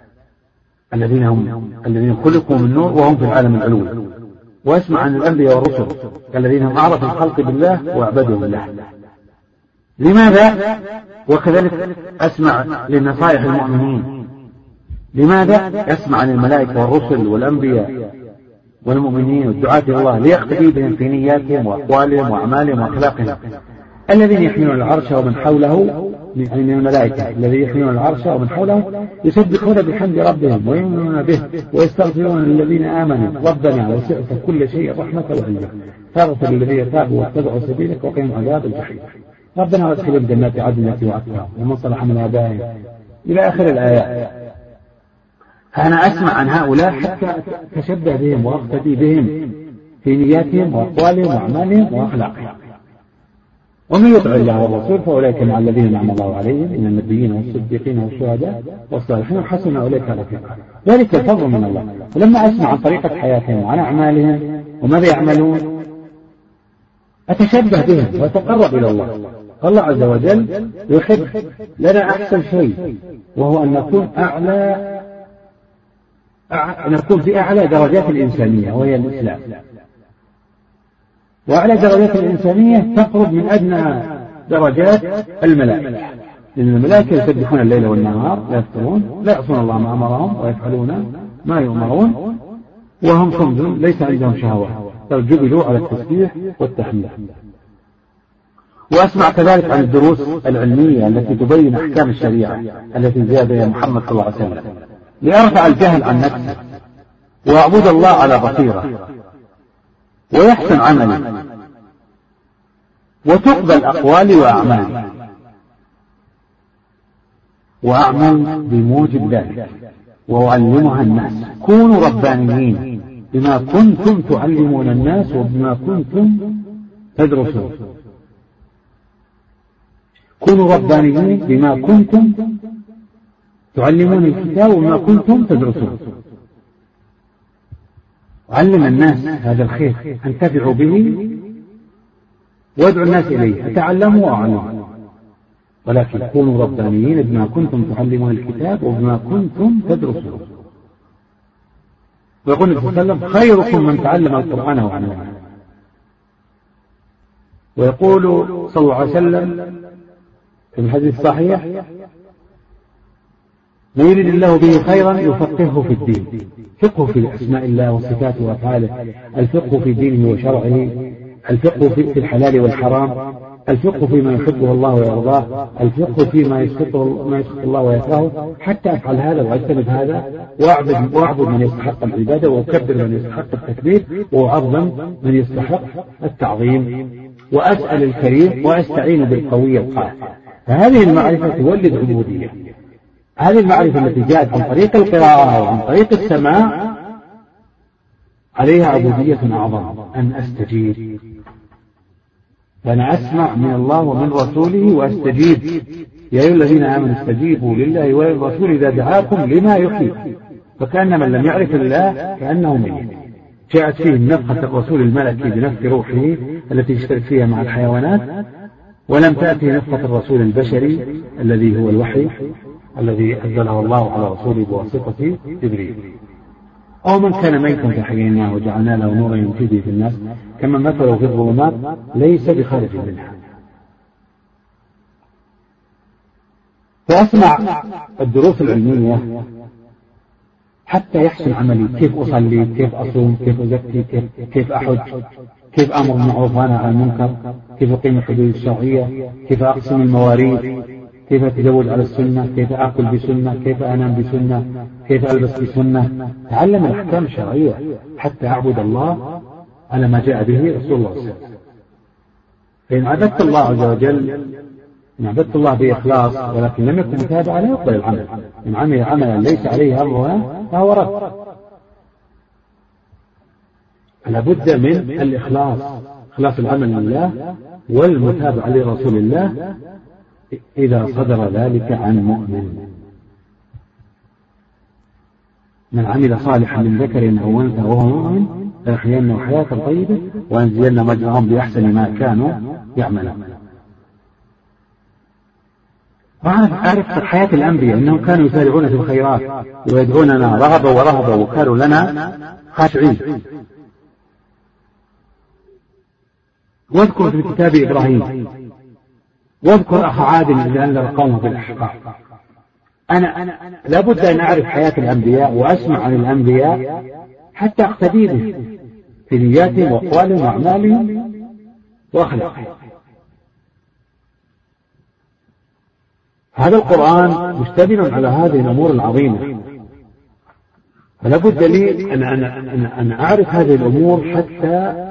الذين خلقوا من نور وهم في العالم العلوي. وأسمع عن الأنبياء والرسل الذين هم أعرف الخلق بالله وأعبدهم الله. لماذا؟ وكذلك أسمع لنصائح المؤمنين. لماذا؟ أسمع عن الملائكة والرسل والأنبياء والمؤمنين والدعاة إلى الله ليقتدي بهم في نياتهم وأقوالهم وأعمالهم وأخلاقهم الذين يحملون العرش ومن حوله يعني من الملائكة الذي يحملون العرش ومن حوله يسبحون بحمد ربهم ويؤمنون به ويستغفرون للذين آمنوا ربنا وسعت كل شيء رحمة وعلما فاغفر للذين تابوا واتبعوا سبيلك وقهم عذاب الجحيم ربنا وادخلهم جنات عدن التي وعدتهم ومن صلح من آبائهم إلى آخر الآيات. فأنا أسمع عن هؤلاء حتى أتشبه بهم وأقتدي بهم في نياتهم وأقوالهم وأعمالهم وأخلاقهم. ومن يطع الله والرسول فأولئك مع الذين أنعم الله عليهم من النبيين والصديقين والشهداء والصالحين وحسن أولئك رفيقا ذلك الفضل من الله. ولما أسمع عن طريقة حياتهم وعن أعمالهم وماذا يعملون أتشبه بهم وأتقرب إلى الله. الله عز وجل يحب لنا أحسن شيء وهو أن نكون في أعلى درجات الإنسانية وهي الإسلام. وأعلى درجات الإنسانية تقرب من أدنى درجات الملائكة لأن الملائكة يسبحون الليل والنهار لا يفترون لا يعصون الله ما أمرهم ويفعلون ما يؤمرون وهم صمد ليس عندهم شهوات بل جبلوا على التسبيح والتحميد. وأسمع كذلك عن الدروس العلمية التي تبين أحكام الشريعة التي جاء بها محمد صلى الله عليه وسلم ليرفع الجهل عن نفسه ويعبد الله على بصيرة ويحسن عملي وتقبل أقوالي وأعمالي وأعمل بموجب ذلك وأعلمها الناس. كونوا ربانيين بما كنتم تعلمون الناس وبما كنتم تدرسون. كونوا ربانيين بما كنتم تعلمون الكتاب وما كنتم تدرسون. علم الناس هذا الخير انتفعوا به وادعوا الناس إليه تعلموا وأعلموا ولكن كونوا ربانيين بما كنتم تعلمون الكتاب وبما كنتم تدرسون. ويقول النبي صلى الله عليه وسلم خيركم من تعلم القرآن وعلمه. ويقول صلى الله عليه وسلم في الحديث الصحيح من يريد الله به خيرا يفقهه في الدين. فقه في أسماء الله وصفاته وأفعاله الفقه في دينه وشرعه الفقه في الحلال والحرام الفقه فيما يحبه الله ويرضاه الفقه فيما يسخط الله ويكرهه حتى أفعل هذا وأجتنب هذا وأعبد من يستحق العبادة وأكبر من يستحق التكبير وأعظم من يستحق التعظيم وأسأل الكريم وأستعين بالقوي القاهر. فهذه المعرفة تولد عبودية. هذه المعرفة التي جاءت عن طريق القراءة وعن طريق السماع عليها عبودية أعظم أن أستجيب. فأنا أسمع من الله ومن رسوله وأستجيب. يا أيها الذين آمنوا استجيبوا لله وللرسول إذا دعاكم لما يحييكم. فكأن من لم يعرف الله كأنه ميت. جاءت فيه نفخة الرسول الملكي بنفخ روحه التي يشترك فيها مع الحيوانات ولم تأتي نفخة الرسول البشري الذي هو الوحي الذي أنزله الله على رسوله بواسطة جبريل. أو من كان ميتا فحييناه وجعلنا له نورا يمشي به في الناس كما مثله في الظلمات ليس بخارج منها. فأسمع الدروس العلمية حتى يحسن عملي كيف أصلي كيف أصوم كيف أزكي كيف أحج كيف أمر بالمعروف وأنهى عن المنكر كيف أقيم الحدود الشرعية كيف أقسم المواريث كيف أتزوج على السنة كيف أكل بسنة كيف أنام بسنة كيف ألبس بسنة. تعلم الأحكام الشرعية حتى أعبد الله على ما جاء به رسول الله صلى الله عليه وسلم. فإن عبدت الله عز وجل إن عبدت الله بإخلاص ولكن لم يكن متابعا لا يقبل العمل. إن عمل عملا ليس عليه أمرنا فهو رد. لابد من الإخلاص إخلاص العمل لله والمتابعة لرسول الله إذا صدر ذلك عن مؤمن. من عمل صالحا من ذكر أو أنثى وهو مؤمن فنحيينه حياة طيبة وأنزلنا مجرهم بأحسن ما كانوا يعملون. أعرف حياة الأنبياء أنهم كانوا يسارعون في الخيرات ويدعوننا رغبا ورهبا وكانوا لنا خاشعين. واذكر في الكتاب إبراهيم واذكر أخ عاد إذ أنذر قومه بالأحقاف. أنا لابد أن أعرف حياة الأنبياء وأسمع عن الأنبياء حتى أقتدي به في نياتهم وأقوالهم وأعمالهم وأخلاقهم. هذا القرآن مشتمل على هذه الأمور العظيمة، فلا بد لي أن أعرف هذه الأمور حتى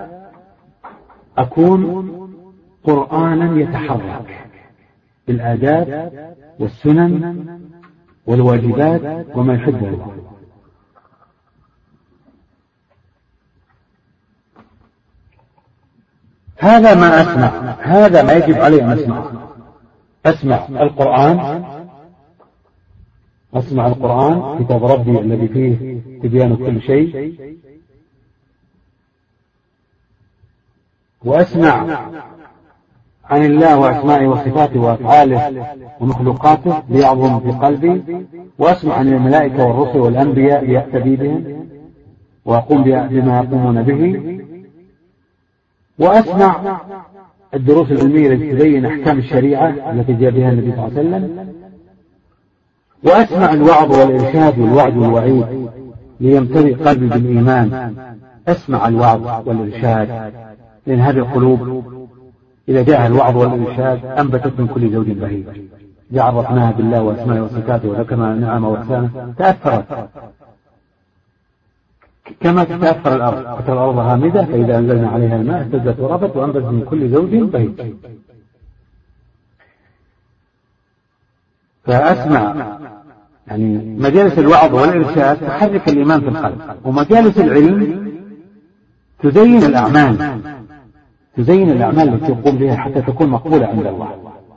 أكون قرآنا يتحرك بالآداب والسنن والواجبات وما يحبه الله. هذا ما أسمع، هذا ما يجب علي أن أسمع القرآن، أسمع القرآن كتاب ربي الذي فيه تبيان كل شيء، وأسمع عن الله وأسمائه وصفاته وأفعاله ومخلوقاته ليعظم في قلبي، وأسمع عن الملائكة والرسل والأنبياء ليقتدي بهم وأقوم بما يقومون به، وأسمع الدروس العلمية التي تبين أحكام الشريعة التي جاء بها النبي صلى الله عليه وسلم، وأسمع الوعظ والإرشاد والوعد والوعيد ليمتلئ قلبي بالإيمان. أسمع الوعظ والإرشاد، لأن هذه القلوب إذا جاء الوعظ والإرشاد أنبتت من كل زوج بهيج، إذا عرفناها بالله وأسمائه وصفاته وذكرنا نعمه وإحسانه تأثرت كما تتأثر الأرض، فترى الأرض هامدة فإذا أنزلنا عليها الماء اهتزت وربت وأنبتت من كل زوج بهيج. فأسمع يعني مجالس الوعظ والإرشاد تحرك الإيمان في القلب، ومجالس العلم تزين الأعمال، تزين الأعمال التي تقوم بها حتى تكون مقبولة عند الله.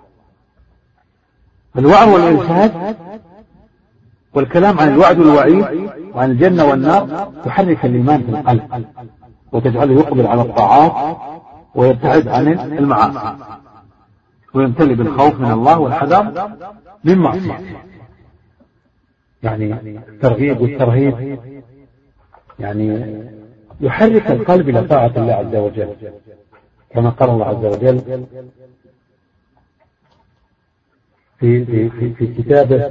الوعظ والإرشاد والكلام عن الوعد والوعيد وعن الجنة والنار تحرك الإيمان في القلب وتجعله يقبل على الطاعات ويبتعد عن المعاصي ويمتلئ بالخوف من الله والحذر من معصيته. يعني الترغيب والترهيب يعني يحرك القلب إلى طاعة الله عز وجل، كما قال الله عز وجل في كتابه: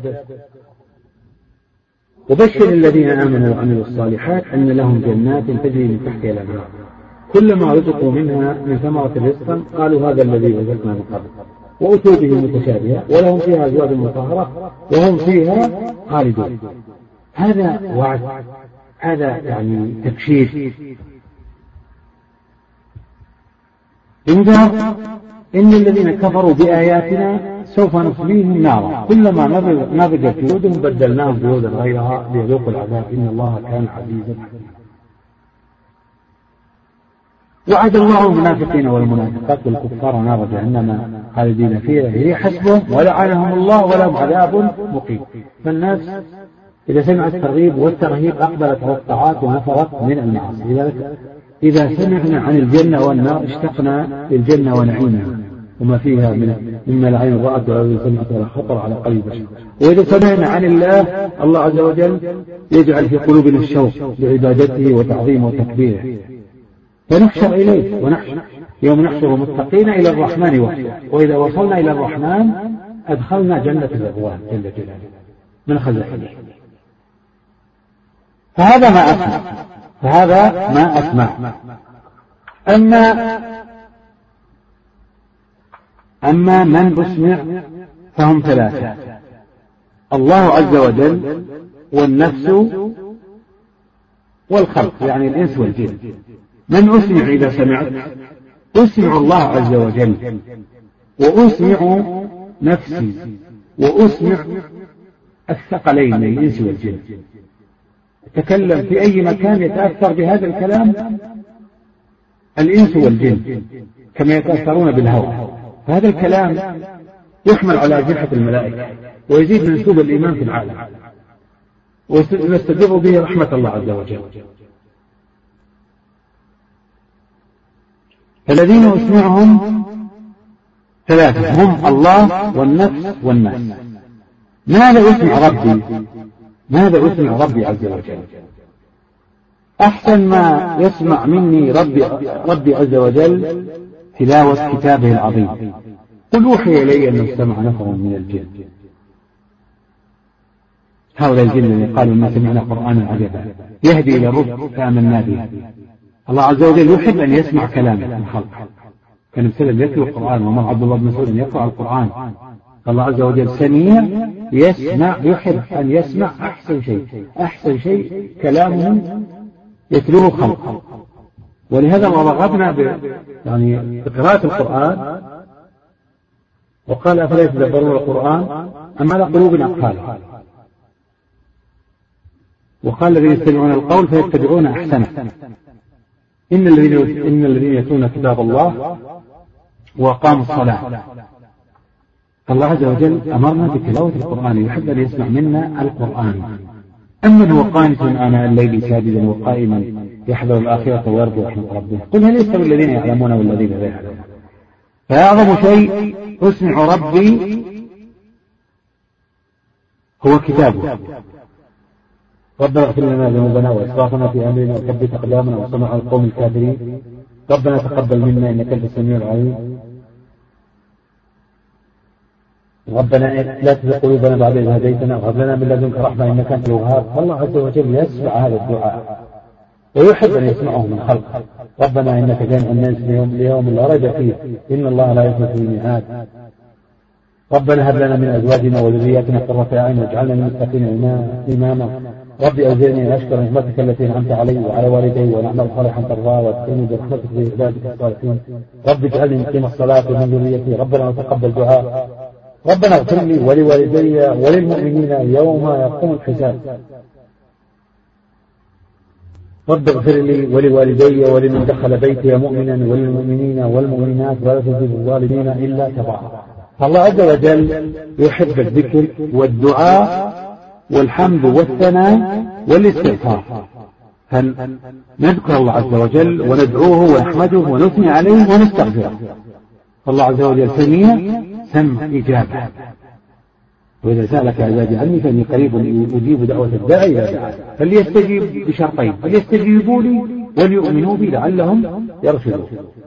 وبشر الذين آمنوا وعملوا الصالحات أن لهم جنات تجري من تحتها الأنهار كلما رزقوا منها من ثمرة رزقا قالوا هذا الذي رزقنا من قبل وأتوا به متشابها ولهم فيها أزواج مطهرة وهم فيها خالدون. هذا وعد، هذا يعني تبشير، انذار إن الذين كفروا بآياتنا سوف نصليهم نارا كلما نضجت جلودهم بدلناهم جلودا غيرها ليذوقوا العذاب إن الله كان عزيزا حكيما. وعد الله المنافقين والمنافقات والكفار نار جهنم خالدين فيها هي حسبهم ولعنهم الله ولهم عذاب مقيم. فالناس إذا سمعت الترغيب والترهيب أقبلت على الطاعات ونفرت من المعاصي. لذلك إذا سمعنا عن الجنة والنار اشتقنا للجنة ونعيمها وما فيها مما لا عين رأت ولا سمعت ولا خطر على قلب بشر. وإذا سمعنا عن الله عز وجل يجعل في قلوبنا الشوق لعبادته وتعظيمه وتكبيره، فنحشر إليه يوم نحشر المتقين إلى الرحمن وفدا، وإذا وصلنا إلى الرحمن أدخلنا جنة الرضوان جل جلاله من خزائنه. فهذا ما أسمع. أما من أسمع فهم ثلاثة: الله عز وجل والنفس والخلق، يعني الإنس والجن. من أسمع إذا سمعت أسمع الله عز وجل وأسمع نفسي وأسمع الثقلين من الإنس والجن. تكلم في أي مكان يتأثر بهذا الكلام الإنس والجن كما يتأثرون بالهوى، فهذا الكلام يحمل على أجنحة الملائكة ويزيد منسوب الإيمان في العالم ويستدر به رحمة الله عز وجل. الذين أسمعهم ثلاثة هم الله والنفس والناس. ماذا أسمع ربي عز وجل؟ أحسن ما يسمع مني ربي عز وجل تلاوة كتابه العظيم. قل أوحي إلي أنه استمع نفر من الجن. هؤلاء الجن الذين قالوا ما سمعنا قرآنا عجبا يهدي إلى الرشد فآمنا به. الله عز وجل يحب أن يسمع كلامه من خلق. كان السلف يتلو القرآن، ومر عبد الله بن مسعود يقرأ القرآن الله عز وجل سميع يسمع، يحب أن يسمع أحسن شيء. أحسن شيء كلامه يتلوه خلق. ولهذا ما رغبنا بقراءة القرآن، وقال أفلا يتدبرون القرآن أم على قلوب أقفالها، وقال الذين يستمعون القول فيتبعون أحسنه. إن الذين يتلون كتاب الله وأقاموا الصلاة. الله عز وجل أمرنا بتلاوة القرآن، يحب أن يسمع منا القرآن. أمن هو قانت آناء الليل ساجدا وقائما يحذر الآخرة ويرجو رحمة ربه. قل هل يستوي الذين يعلمون والذين لا يعلمون؟ فأعظم شيء أسمع ربي هو كتابه. ربنا اغفر لنا ذنوبنا وإسرافنا في أمرنا وثبت أقدامنا وانصرنا على القوم الكافرين. ربنا تقبل منا إنك أنت السميع العليم. ربنا لا تزغ قلوبنا بعد إذ هديتنا وهب لنا من لدنك رحمة إنك أنت الوهاب. الله عز وجل يسمع هذا الدعاء ويحب أن يسمعه من خلقه. ربنا إنك جامع الناس ليوم لا ريب فيه إن الله لا يخلف الميعاد. ربنا هب لنا من أزواجنا وذرياتنا قرة أعين واجعلنا للمتقين إماما. رب أوزعني أن أشكر نعمتك التي أنعمت علي وعلى والدي ونعمل صالحا ترضاه وادخلني برحمتك في عبادك الصالحين. رب اجعلني مقيم الصلاة ومن ذريتي. ربنا وتقبل دعاء. ربنا اغفر لي ولوالدي وللمؤمنين يوم يقوم الحساب. رب اغفر لي ولوالدي ولمن دخل بيتي مؤمنا وللمؤمنين والمؤمنات ولا تزيد الظالمين إلا تبارا. فالله عز وجل يحب الذكر والدعاء والحمد والثناء والاستغفار. فنذكر الله عز وجل وندعوه ونحمده ونثني عليه ونستغفره. فالله عز وجل سميع سمع إجابة. وإذا سألك عبادي عني فإني قريب أجيب دعوة الداعي إذا دعاني فليستجيب بشرطين: فليستجيبوا لي وليؤمنوا بي لعلهم يرشدون.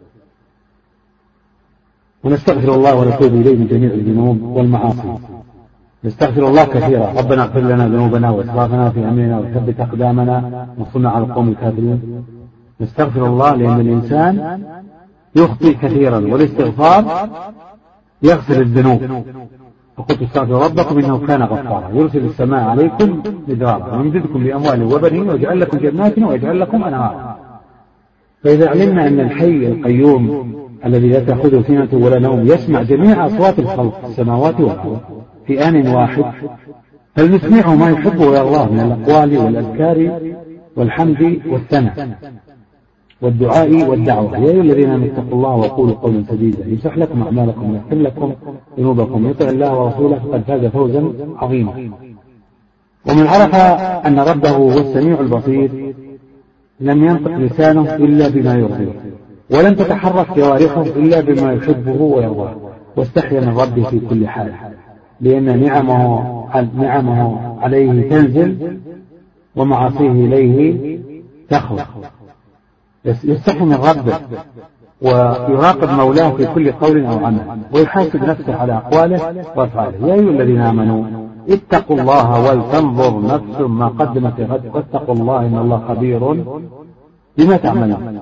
ونستغفر الله ونتوب إليه من جميع الذنوب والمعاصي. نستغفر الله كثيرا. ربنا اغفر لنا ذنوبنا وإسرافنا في أمرنا وثبت أقدامنا وانصرنا على القوم الكافرين. نستغفر الله لأن الإنسان يخطئ كثيرا، والاستغفار يغفر الذنوب. فقلت استغفروا ربكم إنه كان غفارا يرسل السماء عليكم مدرارا ويمددكم بأموال وبنين ويجعل لكم جنات ويجعل لكم أنهارا. فإذا علمنا أن الحي القيوم الذي لا تأخذه سنة ولا نوم يسمع جميع أصوات الخلق في السماوات والأرض في آن واحد، فلنسمعه ما يحبه ويرضاه من الأقوال والأذكار والحمد والثناء والدعاء والدعوة. يا أيها الذين آمنوا اتقوا الله وقولوا قولا سديدا يصلح لكم أعمالكم ويغفر لكم ذنوبكم. يطع الله ورسوله فقد فاز فوزا عظيما. ومن عرف أن ربه هو السميع البصير لم ينطق لسانه إلا بما يرضيه، ولم تتحرك جوارحه إلا بما يحبه ويرضاه، واستحيا من ربه في كل حال، لأن نعمه عليه تنزل ومعاصيه إليه تخلق. يستحي من ربه ويراقب مولاه في كل قول أو عمل، ويحاسب نفسه على أقواله وأفعاله. يا أيها الذين آمنوا اتقوا الله ولتنظر نفس ما قدمت لغد واتقوا الله إن الله خبير بما تعملون.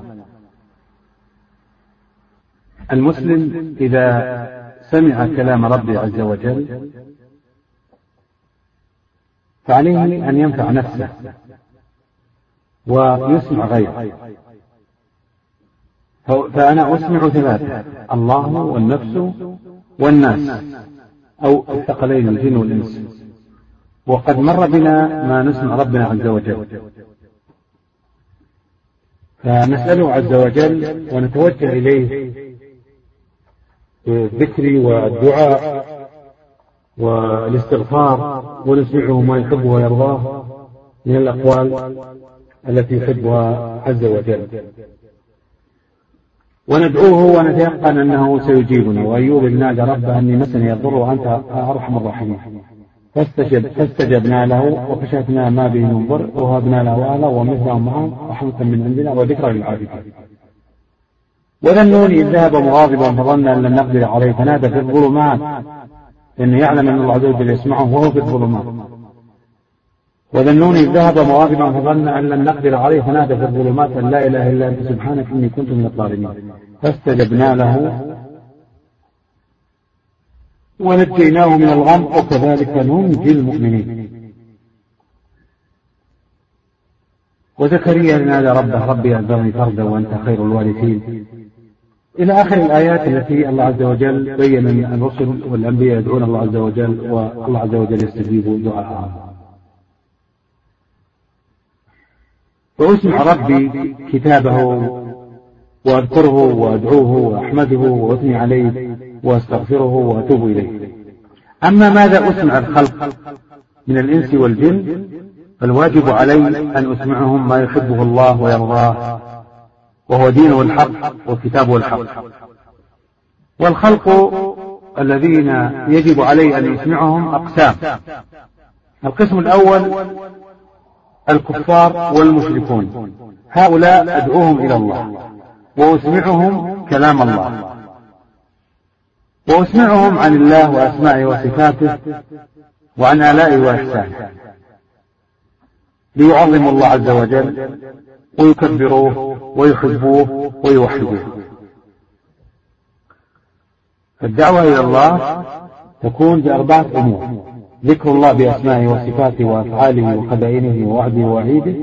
المسلم إذا سمع كلام ربه عز وجل فعليه أن ينفع نفسه ويسمع غيره. فأنا أسمع ثلاثة: الله والنفس والناس، أو الثقلين الجن والإنس. وقد مر بنا ما نسمع ربنا عز وجل، فنسأله عز وجل ونتوجه إليه بالذكر والدعاء والاستغفار، ونسمعه ما يحبه ويرضاه من الأقوال التي يحبها عز وجل، وندعوه ونتيقن أنه سيجيبنا. وأيوب إذ نادى ربه أني مسني الضر وأنت أرحم الراحمين فاستجبنا له وكشفنا ما به من ضر ووهبنا له أهله ومثلهم معهم رحمة من عندنا وذكرى للعابدين. وذا النون إذ ذهب مغاضبا فظن أن لن نقدر عليه فنادى في الظلمات، لأنه يعلم أن الله عز وجل يسمعه وهو في الظلمات. وذا النون إذ ذهب مغاضبا فظن أن لن نقدر عليه فنادى في الظلمات أن لا إله إلا أنت سبحانك إني كنت من الظالمين فاستجبنا له ونجيناه من الغم وكذلك ننجي المؤمنين. وزكريا نادى ربه ربي أنذرني فردا وأنت خير الوارثين، إلى آخر الآيات التي الله عز وجل بين أن الرسل والأنبياء يدعون الله عز وجل والله عز وجل يستجيب دعاءهم. وأسمع ربي كتابه وأذكره وأدعوه وأحمده وأثني عليه وأستغفره وأتوب إليه. أما ماذا أسمع الخلق من الإنس والجن فالواجب علي أن أسمعهم ما يحبه الله ويرضاه، وهو دينه الحق وكتابه الحق. والخلق الذين يجب علي أن أسمعهم أقسام. القسم الأول الكفار والمشركون، هؤلاء أدعوهم إلى الله وأسمعهم كلام الله، وأسمعهم عن الله وأسمائه وصفاته وعن آلائه وإحسانه، ليعظموا الله عز وجل ويكبروه ويحبوه ويوحدوه. الدعوة إلى الله تكون بأربعة أمور: ذكر الله بأسمائه وصفاته وأفعاله وخبائنه ووعده ووعيده،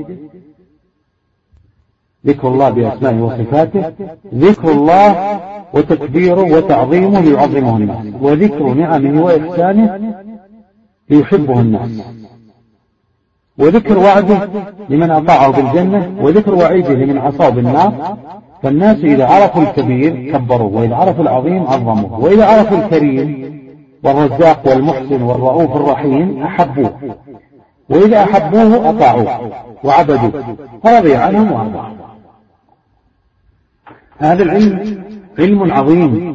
ذكر الله بأسمائه وصفاته، ذكر الله وتكبيره وتعظيمه ليعظمه الناس، وذكر نعمه وإحسانه ليحبه الناس، وذكر وعده لمن أطاعه بالجنة، وذكر وعيده لمن عصاه بالنار. فالناس إذا عرفوا الكبير كبروه، وإذا عرفوا العظيم عظموه، وإذا عرفوا الكريم والرزاق والمحسن والرؤوف الرحيم أحبوه، وإذا أحبوه أطاعوه وعبدوه فرضي عنهم وأرضاهم. هذا العلم علم عظيم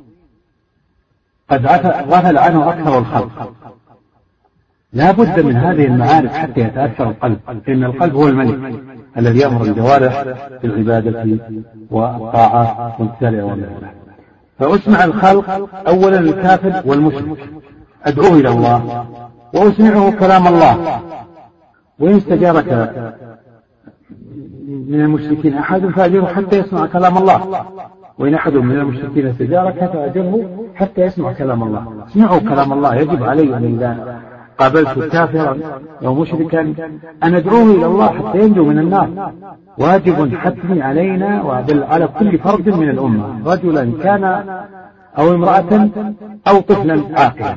قد غفل عنه أكثر الخلق. لا بد من هذه المعارف حتى يتأثر القلب، لأن القلب هو الملك الذي يأمر الجوارح بالعبادة والطاعة وامتثال أوامر الله. فأسمع الخلق أولا الكافر والمشرك أدعوه إلى الله وأسمعه كلام الله. وإن استجارك من المشركين أحد فأجره حتى يسمع كلام الله، وإن أحد من المشركين استجارك فأجره حتى يسمع كلام الله. اسمعوا كلام الله. يجب علي أن إذا قابلت كافرا أو مشركا أن أدعوه إلى الله حتى ينجو من النار. واجب حتمي علينا وعلى كل فرد من الأمة، رجلا كان أو امرأة أو طفلا عاقلا.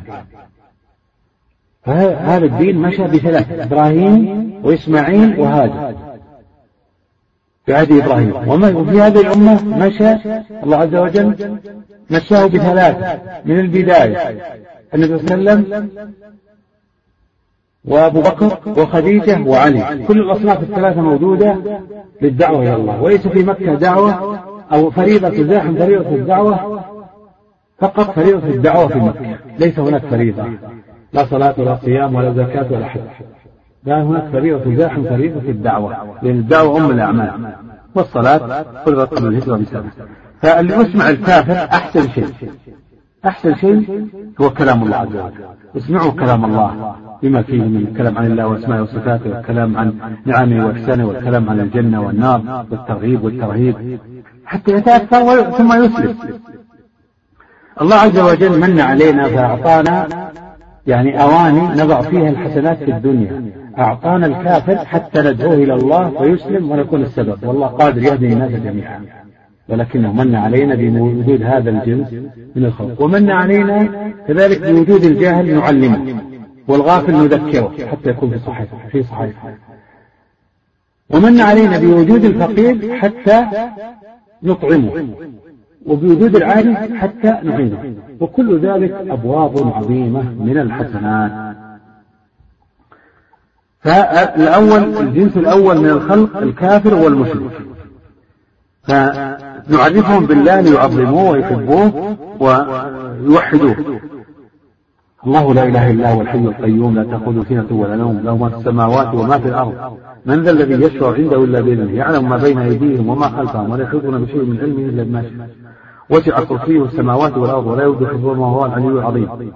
فهذا الدين مشى بثلاث: إبراهيم وإسماعيل وهاجر في عهد إبراهيم. وفي هذه الأمة مشى الله عز وجل مشاه بثلاثة من البداية: النبي صلى الله عليه وسلم وأبو بكر وخديجة وعلي. كل الأصناف الثلاثة موجودة للدعوة إلى الله. وليس في مكة دعوة أو فريضة تزاحم فريضة الدعوة فقط، فريضة الدعوة في مكة ليس هناك فريضة، لا صلاة ولا صيام ولا زكاة ولا حج، لا هناك فريضة تزاحم فريضة الدعوة، لأن الدعوة أم الأعمال، والصلاة فرضت قبل الهجرة بسنة. فاللي يسمع الكافر أحسن شيء هو كلام الله عز وجل. اسمعوا كلام الله بما فيه من الكلام عن الله واسمائه وصفاته، والكلام عن نعمه وإحسانه، والكلام عن الجنة والنار والترغيب والترهيب، حتى يتأثر ثم يسلم. الله عز وجل من علينا فأعطانا يعني أواني نضع فيها الحسنات في الدنيا. أعطانا الكافر حتى ندعوه إلى الله فيسلم ونكون السبب، والله قادر يهدي الناس جميعا، ولكنه من علينا بوجود هذا الجنس من الخلق. ومن علينا كذلك بوجود الجاهل نعلمه والغافل نذكره حتى يكون في صحيحه. ومن علينا بوجود الفقير حتى نطعمه، وبوجود العاجز حتى نعينه. وكل ذلك أبواب عظيمة من الحسنات. فالأول الجنس الأول من الخلق الكافر والمشرك، فنعرفهم بالله ليعظموه ويحبوه ويوحدوه. الله لا إله إلا هو الحي القيوم لا تأخذه سنة ولا نوم، له ما في السماوات وما في الأرض، من ذا الذي يشفع عنده إلا بإذنه، يعلم ما بين أيديهم وما خلفهم ولا يحيطون بشيء من علمه إلا بما شاء، وسع كرسيه السماوات والأرض ولا يؤوده حفظهما وهو العلي العظيم.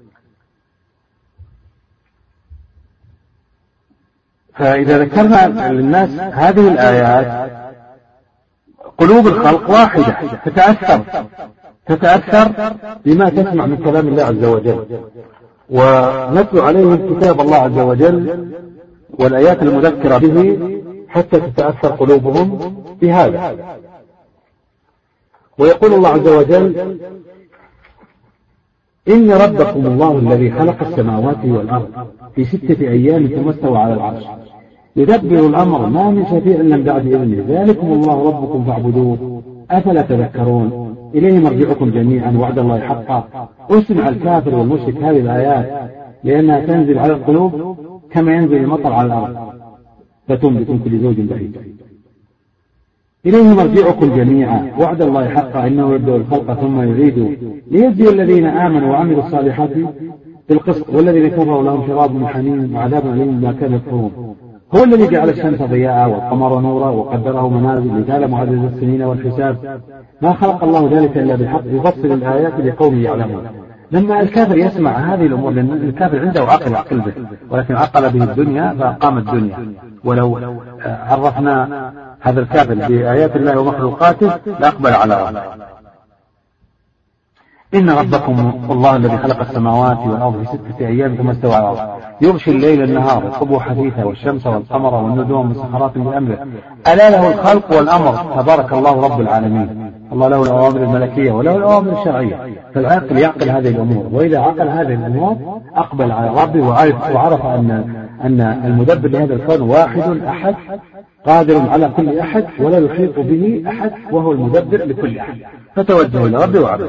فإذا ذكرنا للناس هذه الآيات قلوب الخلق واحدة تتأثر تتأثر بما تسمع من كلام الله عز وجل، ونتلو عليهم كتاب الله عز وجل والآيات المذكرة به حتى تتأثر قلوبهم بهذا. ويقول الله عز وجل: إن ربكم الله الذي خلق السماوات والأرض في 6 أيام ثم استوى على العرش يدبر الأمر ما من شفيع إلا من بعد إذنه ذلكم الله ربكم فاعبدوه أفلا تذكرون إليه مرجعكم جميعا وعد الله حقا. أسمع الكافر والمشرك هذه الآيات لأنها تنزل على القلوب كما ينزل المطر على الأرض فتنبت من كل زوج بعيد. إليه مرجعكم جميعا وعد الله حقا إنه يبدأ الخلق ثم يعيده ليجزي الذين آمنوا وعملوا الصالحات بالقسط والذين كفروا لهم شراب من حميم وعذاب أليم بما كانوا يكفرون. هو الذي جعل الشمس ضياء والقمر نورا وقدره منازل لتعلموا عدد السنين والحساب ما خلق الله ذلك إلا بالحق يفصل الآيات لقوم يعلمون. لما الكافر يسمع هذه الأمور، لأن الكافر عنده عقل به، ولكن عقل به الدنيا فأقام الدنيا. ولو عرفنا هذا الكافر بآيات الله ومخلوقاته لأقبل على الله. إن ربكم الله الذي خلق السماوات والأرض في 6 أيام ثم استوى على العرش يغشي الليل النهار يطلبه حثيثا والشمس والقمر والنجوم مسخرات بأمره ألا له الخلق والأمر تبارك الله رب العالمين. الله له الأوامر الملكية وله الأوامر الشرعية، فالعاقل يعقل هذه الأمور، وإذا عقل هذه الأمور أقبل على ربه وعرف أن المدبر لهذا الكون واحد أحد قادر على كل أحد ولا يحيط به أحد وهو المدبر لكل أحد، فتوجه إلى ربه وعبده.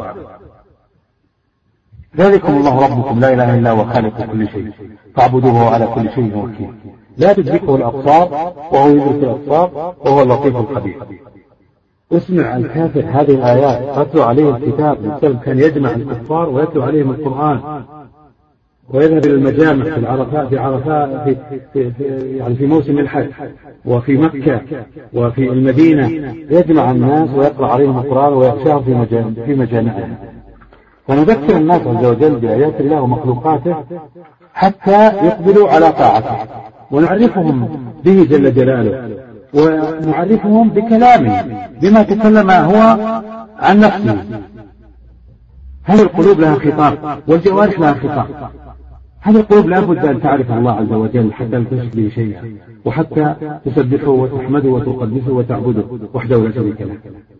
ذلكم الله ربكم لا إله إلا هو خالق كل شيء فاعبدوه على كل شيء وكيل لا تدركه الأبصار وهو يدرك الأبصار وهو اللطيف الخبير. اسمع الكافر هذه الآيات أتلو عليه الكتاب الإنسان كان يجمع الكفار ويتلو عليهم القرآن ويذهب إلى المجامع في عرفات يعني في موسم الحج وفي مكة وفي المدينة يجمع الناس ويقرأ عليهم القرآن ويخشاه في مجامعهم. ونذكر الناس عز وجل بآيات الله ومخلوقاته حتى يقبلوا على طاعته، ونعرفهم به جل جلاله، ونعرفهم بكلامه بما تكلم هو عن نفسه. هذه القلوب لها خطاب والجوارح لها خطاب. هذه القلوب لا بد أن تعرف الله عز وجل حتى لا تشرك به شيئا، وحتى تسبحه وتحمده وتقدسه وتعبده وحده لا شريك له.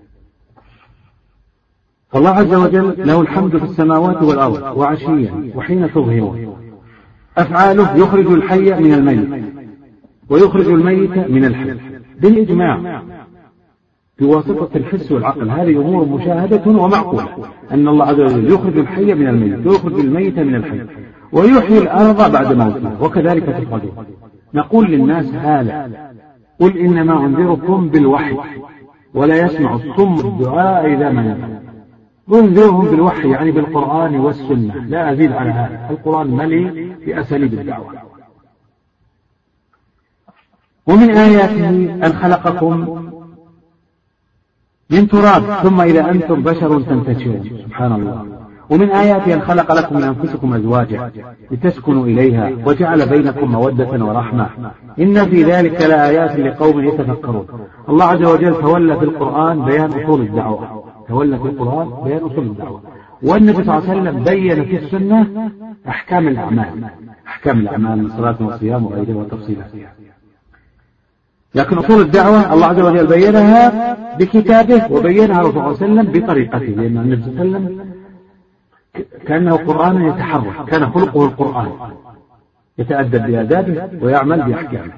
فالله عز وجل له الحمد في السماوات والأرض وعشيا وحين تظهرون. أفعاله يخرج الحي من الميت ويخرج الميت من الحي بالإجماع بواسطة الحس والعقل. هذه أمور مشاهدة ومعقولة أن الله عز وجل يخرج الحي من الميت ويخرج الميت من الحي ويحيي الأرض بعد موتها وكذلك تخرجون. نقول للناس هذا قل إنما أنذركم بالوحي ولا يسمع الصم الدعاء إذا ما يدعو. انذرهم بالوحي يعني بالقرآن والسنة، لا أزيد على هذا. القرآن مليء بأساليب الدعوة. ومن آياته أن خلقكم من تراب ثم إذا أنتم بشر تنتشرون. سبحان الله. ومن آياته أن خلق لكم من أنفسكم أزواجا لتسكنوا إليها وجعل بينكم مودة ورحمة إن في ذلك لآيات لقوم يتفكرون. الله عز وجل تولى في القرآن بيان أصول الدعوة، تولى في القرآن بيان أصول الدعوة، والنبي صلى الله عليه وسلم بين في السنة أحكام الأعمال من صلاة وصيام وغيرها وتفصيلاتها. لكن أصول الدعوة الله عز وجل بينها بكتابه وبينها رسول الله صلى الله عليه وسلم بطريقته، لأن النبي صلى الله عليه وسلم كأنه قرآن يتحرك، كان خلقه القرآن يتأدب بآدابه ويعمل بأحكامه.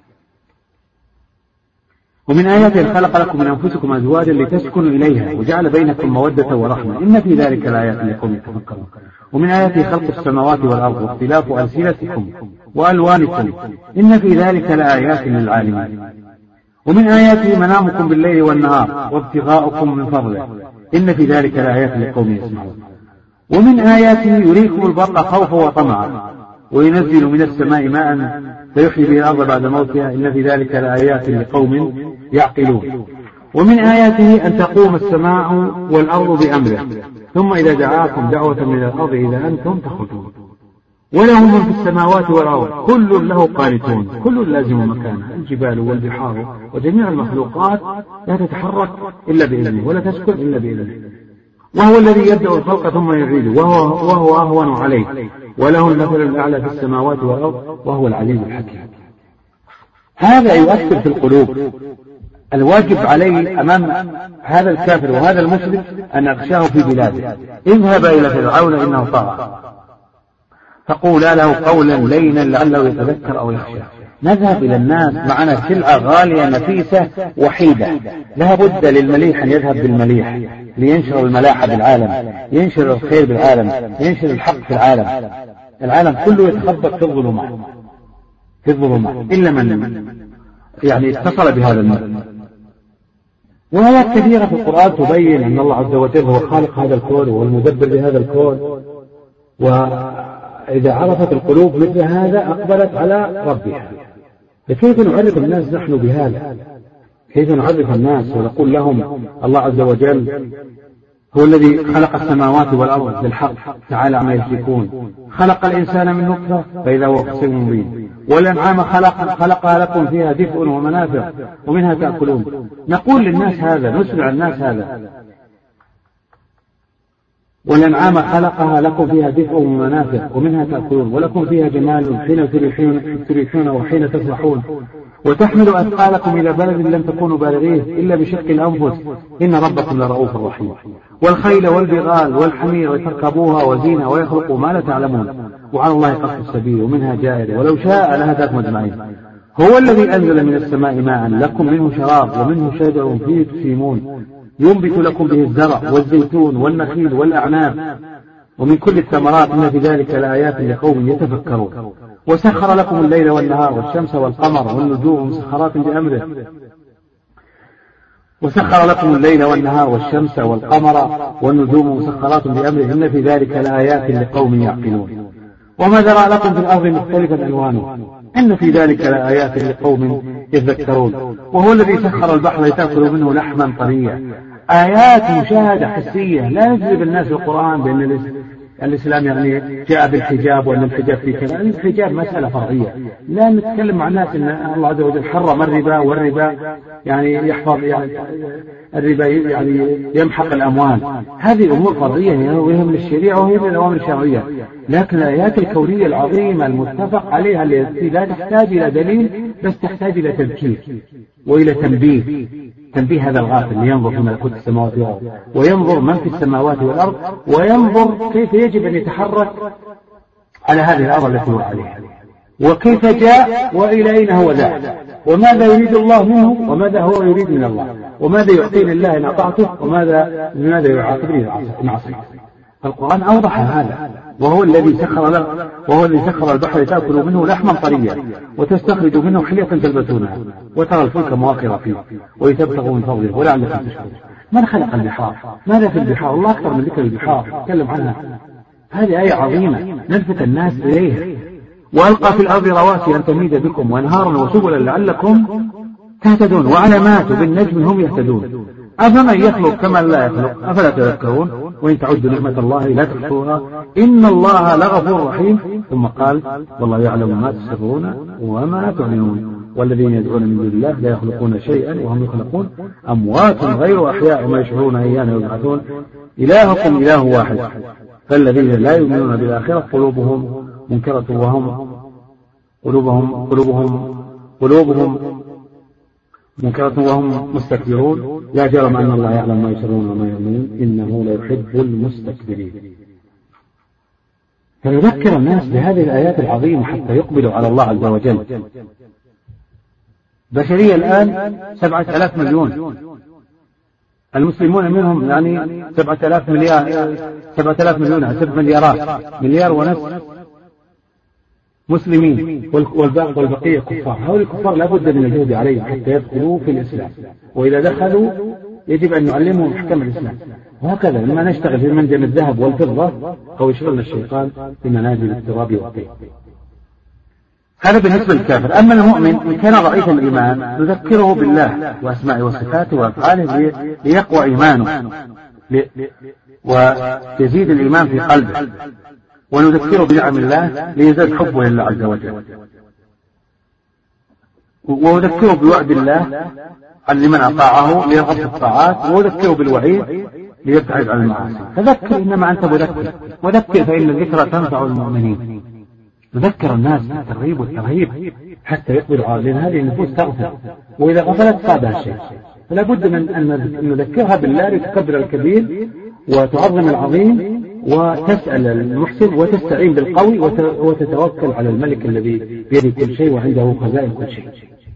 ومن آياته خلق لكم من أنفسكم أزواجا لتسكنوا إليها وجعل بينكم مودة ورحمة إن في ذلك لآيات لقوم يتفكرون. ومن آياته خلق السماوات والأرض واختلاف ألسنتكم وألوانكم إن في ذلك لآيات للعالمين. ومن آياته منامكم بالليل والنهار وابتغاؤكم من فضله إن في ذلك لآيات لقوم يسمعون. ومن آياته يريكم البرق خوفا وطمعا وينزل من السماء ماء فيحيي به الأرض بعد موتها إن في ذلك لآيات لقوم يعقلون. ومن آياته أن تقوم السماء والأرض بأمره ثم إذا دعاكم دعوة من الأرض إذا أنتم تخرجون. وله من في السماوات والأرض كل له قانتون كل لازم مكانه. الجبال والبحار وجميع المخلوقات لا تتحرك إلا بإذنه ولا تسكن إلا بإذنه. وهو الذي يبدأ الخلق ثم يعيده وهو أهون عليه، وله المثل الأعلى في السماوات والأرض وهو العليم الحكيم. هذا يؤثر في القلوب. الواجب عليه أمام هذا الكافر وهذا المشرك أن أغشاه في بلاده. اذهب إلى فرعون إنه طغى فقولا له قولا لينا لعله يتذكر أو يخشى. نذهب إلى الناس معنا سلعة غالية نفيسة وحيدة، لا بد للمليح أن يذهب بالمليح لينشر الملاحة بالعالم، ينشر الخير بالعالم، ينشر الحق في العالم. العالم كله يتخبط في الظلمات إلا من اتصل بهذا المعنى. وآيات كثيرة في القرآن تبين أن الله عز وجل هو خالق هذا الكون وهو المدبر لهذا الكون. وإذا عرفت القلوب مثل هذا أقبلت على ربها. فكيف نعرف الناس نحن بهذا؟ كيف نعرف الناس ونقول لهم الله عز وجل هو الذي خلق السماوات والأرض بالحق تعالى عما يشركون، خلق الإنسان من نطفة فإذا هو خصيم مبين، والأنعام خلقها لكم فيها دفء ومنافع ومنها تأكلون. نقول للناس هذا، نسمع الناس هذا، والأنعام خلقها لكم فيها دفء ومنافع ومنها تأكلون ولكم فيها جمال حين تريحون وحين تفرحون وتحمل أثقالكم إلى بلد لم تكونوا بالغيه إلا بشق الأنفس إن ربكم لرؤوف رحيم. والخيل والبغال والحمير تركبوها وزينة ويخلق ما لا تعلمون وعلى الله قصد السبيل ومنها جائر ولو شاء لهداكم أجمعين. هو الذي أنزل من السماء ماء لكم منه شراب ومنه شجر فيه تسيمون ينبت لكم به الزرع والزيتون والنخيل والأعناب ومن كل الثمرات إن في ذلك لآيات لقوم يتفكرون. وسخر لكم الليل والنهار والشمس والقمر والنجوم مسخرات بأمره وسخر لكم الليل والنهار والشمس والقمر والنجوم مسخرات بأمره إن في ذلك لآيات لقوم يعقلون. وما ذرأ لكم في الأرض مختلفا ألوانه إن في ذلك لآيات لقوم يذكرون. وهو الذي سخر البحر لتأكلوا منه لحما طريا. آيات مشاهدة حسية. لا يجذب الناس القرآن بأن الإسلام جاء بالحجاب وأن الحجاب في كذا. الحجاب مسألة فرعية. لا نتكلم مع الناس أن الله عز وجل حرم الربا والربا يحفظ الربا يمحق الأموال. هذه أمور فرعية وهي من الشريعة وهي من الأوامر الشرعية. لكن الآيات الكونية العظيمة المتفق عليها التي لا تحتاج إلى دليل بس تحتاج إلى تذكير وإلى تنبيه هذا الغافل لينظر في ملكوت السماوات والأرض وينظر من في السماوات والأرض وينظر كيف يجب أن يتحرك على هذه الأرض التي هو عليها وكيف جاء وإلى أين هو ذاهب وماذا يريد الله منه وماذا هو يريد من الله وماذا يعطيني الله إن أطعته وماذا يعاقبني إن عصيته. القرآن أوضح هذا. وهو الذي سخر البحر لتأكلوا منه لحما طريا وتستخرجوا منه حلية تلبسونها وترى الفلك مواخر فيه ولتبتغوا من فضله ولعلكم تشكرون. من خلق البحار؟ ماذا في البحار؟ الله أكثر من ذكر البحار تكلم عنها. هذه آية عظيمة نلفت الناس إليها. وألقى في الأرض رواسي أن تميد بكم وأنهارا وسبلا لعلكم تهتدون وعلامات بالنجم هم يهتدون. أفمن يخلق كمن لا يخلق أفلا تذكرون وإن تعدوا نعمة الله لا تحصوها إن الله لغفور رحيم. ثم قال والله يعلم ما تسرون وما تعلنون والذين يدعون من دون الله لا يخلقون شيئا وهم يخلقون أموات غير أحياء وما يشعرون أيان يبعثون إلهكم إله واحد فالذين لا يؤمنون بالآخرة قلوبهم منكرة وهم قلوبهم منكرة وهم مستكبرون لا جرم أن الله يعلم ما يسرون وما يعلنون إنه لا يحب المستكبرين. فنذكر الناس بهذه الآيات العظيمة حتى يقبلوا على الله عز وجل. بشرية الآن 7,000 مليون المسلمون منهم 7,000 مليون 7 مليارات مليار ونصف مسلمين والبقية كفار. هؤلاء الكفار لا بد من الجهد عليهم حتى يدخلوا في الإسلام وإذا دخلوا يجب أن نعلمهم أحكام الإسلام. وهكذا لما نشتغل في منجم الذهب والفضة أو يشغلنا الشيطان في منازل التراب والطين. هذا بالنسبة للكافر. أما المؤمن إن كان ضعيف الإيمان نذكره بالله وأسمائه وصفاته وأفعاله ليقوى إيمانه ويزيد الإيمان في قلبه ونذكره بنعم الله ليزداد حبه لله عز وجل ونذكره بوعد الله لمن أطاعه ليرغب في الطاعات ونذكره بالوعيد ليبتعد عن المعاصي. فذكر إنما أنت مذكر، وذكر فإن الذكرى تنفع المؤمنين. نذكر الناس بالترغيب والترهيب حتى يقبلوا على، لأن هذه النفوس تغفل، وإذا غفلت صادها الشيء. فلا بد من أن نذكرها بالله لتكبر الكبير وتعظم العظيم وتسأل المحسن وتستعين بالقوي وتتوكل على الملك الذي بيده كل شيء وعنده خزائن كل شيء.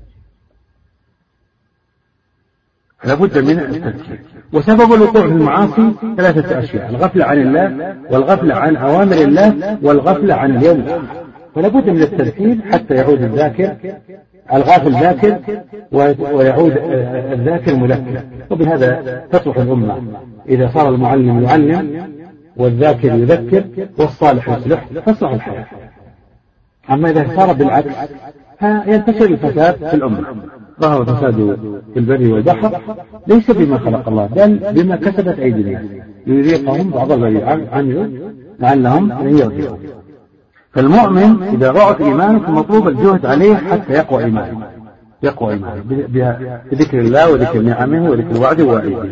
لا بد من التذكير. وسبب الوقوع في المعاصي 3 أشياء: الغفلة عن الله، والغفلة عن أوامر الله، والغفلة عن اليوم الآخر. فلا بد من التذكير حتى يعود الذاكر الغافل ذاكر ويعود الذاكر مذكر. وبهذا تصلح الأمة إذا صار المعلم يعلم والذاكر يذكر والصالح يصلح تصلح الحياة. أما إذا صار بالعكس ينتشر الفساد في الأمة. ظهر الفساد في البر والبحر ليس بما خلق الله بل بما كسبت أيدي الناس ليذيقهم بعض الذي عملوا لعلهم يرجعون. فالمؤمن إذا ضعف إيمانه فمطلوب الجهد عليه حتى يقوى إيمانه بذكر الله وذكر نعمه وذكر وعده ووعيده.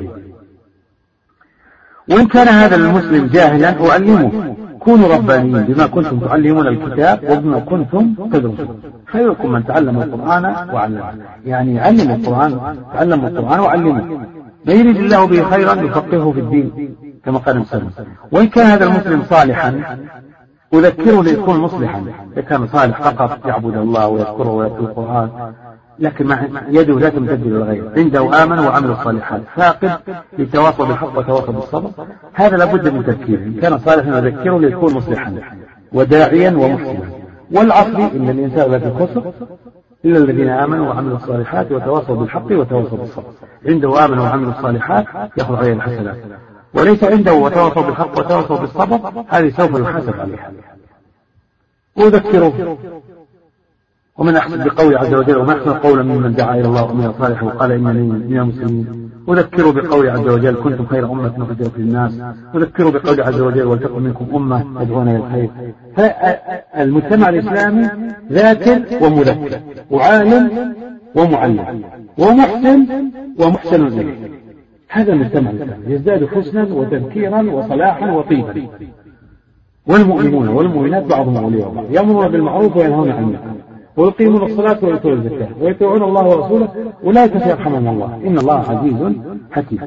وإن كان هذا المسلم جاهلا أعلمه: كونوا ربانيين بما كنتم تعلمون الكتاب وبما كنتم تدرسون. خيركم من تعلم القرآن وعلمه، يعني يعلم القرآن، تعلم القرآن وعلمه. من يريد الله به خيرا يفقهه في الدين كما قال المسلم. وإن كان هذا المسلم صالحا أذكره ليكون مصلحا. إذا كان صالح فقط يعبد الله ويذكره ويتلو القرآن لكن مع يده لا تمتد للغير، عنده آمن وعمل الصالحات، فاقد لتواصل بالحق وتواصل بالصبر، هذا لابد من تذكيره. إن كان صالحا أذكره ليكون مصلحا وداعيا ومحسنا. والعصر إن الإنسان لا خسر إلا الذين آمنوا وعملوا الصالحات وتواصلوا بالحق وتواصلوا بالصبر. عنده آمن وعملوا الصالحات يأخذ عليه الحسنات، وليس عنده وتواصل بالحق وتواصل بالصبر هذه سوف يحاسب عليها. وذكره. ومن أحسن بقول عز وجل: وما أحسن قولا ممن دعا إلى الله وعمل صالحا وقال إنني من المسلمين. وذكروا بقول عز وجل: كنتم خير أمة أخرجت للناس. وذكروا بقول عز وجل: ولتكن منكم أمة يدعون إلى الخير. فالمجتمع الإسلامي ذاكر ومذكر وعالم ومعلم ومحسن ومحسن إليه. هذا المجتمع الإسلامي يزداد حسنا وتذكيرا وصلاحا وطيبا. والمؤمنون والمؤمنات بعضهم أولياء بعض، يأمرون بالمعروف وينهون عن المنكر ويقيمون الصلاة ويؤتون الزكاة ويطيعون الله ورسوله أولئك سيرحمهم الله إن الله عزيز حكيم.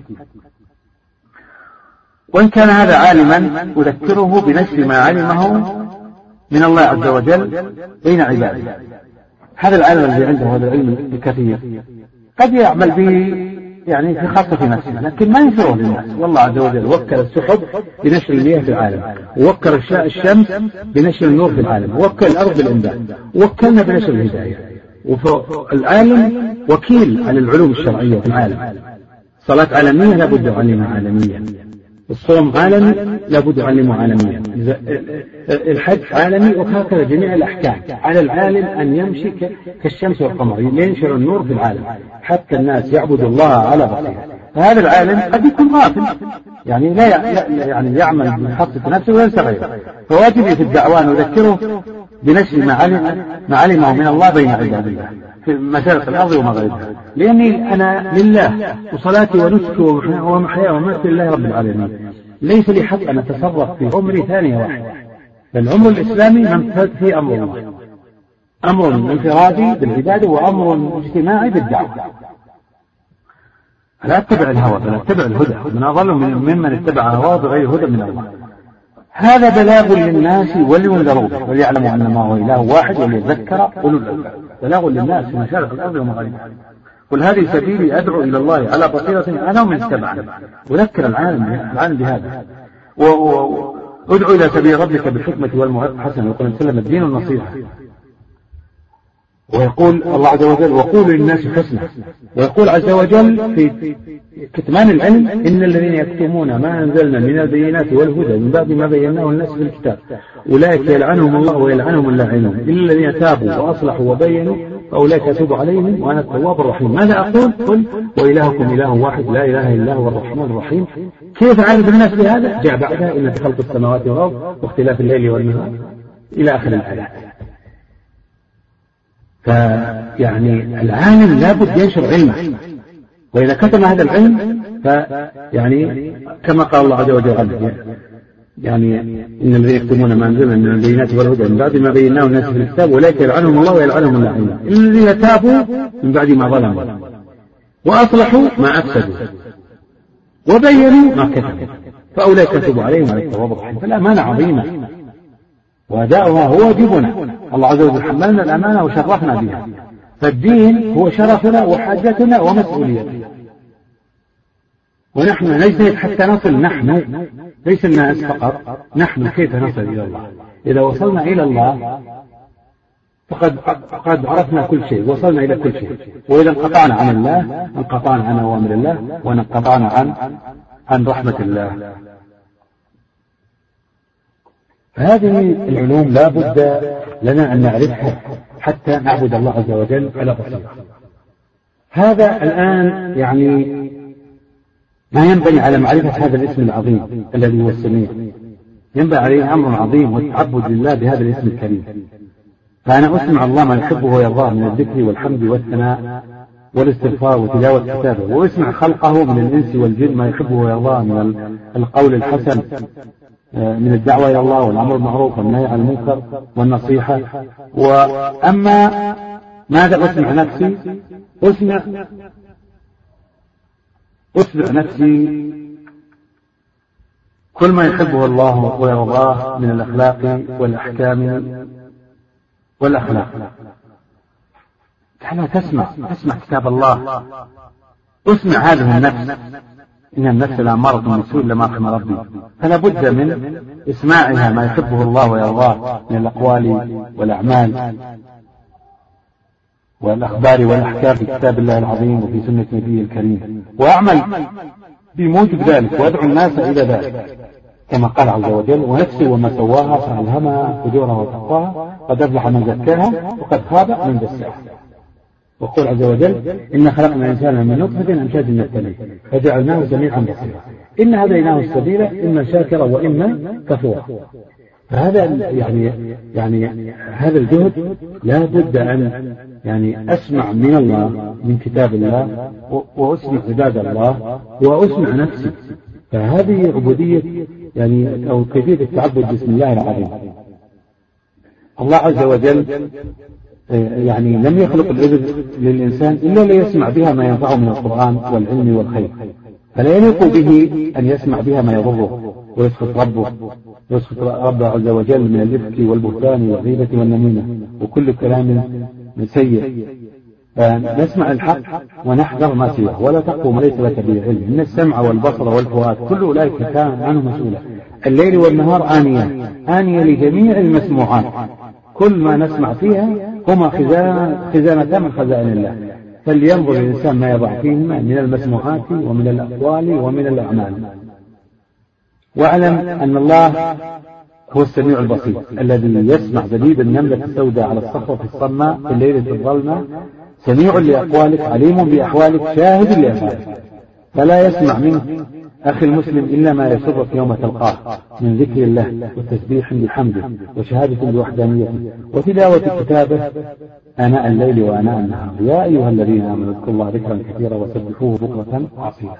وإن كان هذا عالما أذكره بنشر ما علمه من الله عز وجل بين عباده. هذا العالم الذي عنده هذا العلم الكثير قد يعمل به يعني في خاصة في نفسه لكن ما ينشره للناس. والله عز وجل وكل السحب بنشر المياه في العالم، ووكل الشمس بنشر النور في العالم، ووكل الأرض بالإنبات، ووكلنا بنشر الهداية. والعالم وكيل على العلوم الشرعية في العالم. صلاة عالمية لابد يعلمها عالميا، الصوم عالمي لابد يعلمه عالميا، الحج عالمي، وهكذا جميع الأحكام. على العالم أن يمشي كالشمس والقمر ينشر النور في العالم حتى الناس يعبدوا الله على بصيرة. فهذا العالم قد يكون غافل يعني لا يعني يعمل بحق نفسه وينسى غيره. فواجبي في الدعوة أن أذكره بنشر ما علمه من الله بين عباد الله في مشارق الأرض ومغاربها، لأني أنا لله وصلاتي ونسكي ومحياي ومماتي لله رب العالمين. ليس لي حق أن أتصرف في عمري ثانية واحدة. العمر الإسلامي ممتد فيه أمر الله، أمر انفرادي بالعبادة وأمر اجتماعي بالدعوة. لا اتبع الهوى بل اتبع الهدى، من أضل ممن اتبع هواه بغير هدى من الله. هذا بلاغ للناس ولينذروا وليعلموا أن ما هو إله واحد وليذكر أولو الألباب. بلاغ للناس في مشارق الأرض ومغاربها. قل هذه سبيلي أدعو إلى الله على بصيرة أنا ومن اتبعني. وذكر العالم بهذا. وادعو إلى سبيل ربك بالحكمة والموعظة الحسنة. وقل سلم الدين النصيحة. ويقول الله عز وجل: وقولوا للناس حسنا. ويقول عز وجل في كتمان العلم: إن الذين يكتمون ما أنزلنا من البينات والهدى من بعد ما بيناه الناس في الكتاب أولئك يلعنهم الله ويلعنهم اللاعنون إلا الذين تابوا وأصلحوا وبينوا فأولئك أتوب عليهم وأنا التواب الرحيم. ماذا أقول؟ قل وإلهكم إله واحد لا إله إلا هو الرحمن الرحيم. كيف عرف الناس بهذا؟ جاء بعدها: إن في خلق السماوات والأرض واختلاف الليل والنهار إلى آخر الآيات. فيعني العالم لابد ينشر علمه، وإذا كتم هذا العلم فيعني كما قال الله عز وجل يعني إن الذين يكتمون ما أنزلنا من البينات والهدى من بعد ما بيناه الناس في الكتاب أولئك يلعنهم الله ويلعنهم اللاعنون الذين تابوا من بعد ما ظلموا وأصلحوا ما أفسدوا وبينوا ما كتبوا فأولئك يتوب عليهم على التواب الرحيم. فالأمانة عظيمة وأداؤها هو واجبنا. الله عز وجل حملنا الأمانة وشرفنا بها، فالدين هو شرفنا وحاجتنا ومسؤوليتنا، ونحن نجتهد حتى نصل، نحن ليس الناس فقط، نحن كيف نصل إلى الله. إذا وصلنا إلى الله فقد عرفنا كل شيء، وصلنا إلى كل شيء. وإذا انقطعنا عن الله انقطعنا عن أوامر الله وانقطعنا عن رحمة الله. فهذه العلوم لا بد لنا أن نعرفها حتى نعبد الله عز وجل على بصيرة. هذا الآن يعني ما ينبني على معرفة هذا الاسم العظيم الذي هو السميع، ينبغي عليه أمر عظيم والتعبد لله بهذا الاسم الكريم. فأنا أسمع الله ما يحبه ويرضاه من الذكر والحمد والثناء والاستغفار وتلاوة كتابه، وأسمع خلقه من الإنس والجن ما يحبه ويرضاه من القول الحسن، من الدعوة إلى الله والأمر بالمعروف والنهي عن المنكر والنصيحة. وأما ماذا أسمع نفسي؟ أسمع نفسي كل ما يحبه الله ويرضاه من الأخلاق والأحكام والأخلاق. تعالى تسمع كتاب الله، اسمع هذه النفس، إن النفس لأمارة بالسوء إلا ما رحم ربي. فلا بد من إسماعها ما يحبه الله ويرضاه من الأقوال والأعمال والأخبار والأحكام في كتاب الله العظيم وفي سنة نبيه الكريم، وأعمل بموجب ذلك وأدعو الناس إلى ذلك، كما قال عز وجل: ونفسي وما سواها فألهمها فجورها وتقواها قد أفلح من زكاها وقد خاب من دساها. وقول عز وجل: إن خلقنا الإنسان من نطفة أمشاج نبتليه فجعلناه سميعا بصيرا إن هديناه السبيل إما شاكرا وإما كفورا. فهذا يعني هذا الجهد لا بد أن أسمع من الله، من كتاب الله، وأسمع عباد الله، وأسمع نفسي. فهذه عبودية أو كيفية التعبد بسم الله العظيم. الله عز وجل لم يخلق الإذن للإنسان إلا ليسمع بها ما ينفعه من القرآن والعلم والخير، فلا يليق به أن يسمع بها ما يضره ويسخط ربه عز وجل من الإفك والبهتان والغيبة والنميمة وكل كلام سيء. فنسمع الحق ونحذر ما سواه، ولا تقوى ما ليس لك به علم. إن السمع والبصر والفؤاد كل أولئك كان عنه مسؤولا. الليل والنهار آنية لجميع المسموعات، كل ما نسمع فيها هما خزانتان من خزائن الله، فلينظر الإنسان ما يضع فيهما من المسموعات ومن الأقوال ومن الأعمال. واعلم أن الله هو السميع البصير الذي يسمع دبيب النملة السوداء على الصخرة الصماء في الليل الظلمة، سميع لأقوالك عليم بأحوالك شاهد لأفعالك. فلا يسمع منك أخي المسلم إلا ما يسرك يوم تلقاه من ذكر الله وتسبيح بحمده وشهادة بوحدانيته وتلاوة كتابه آناء الليل وآناء النهار. يا أيها الذين آمنوا اذكروا الله ذكرا كثيرا وسبحوه بكرة وأصيلا.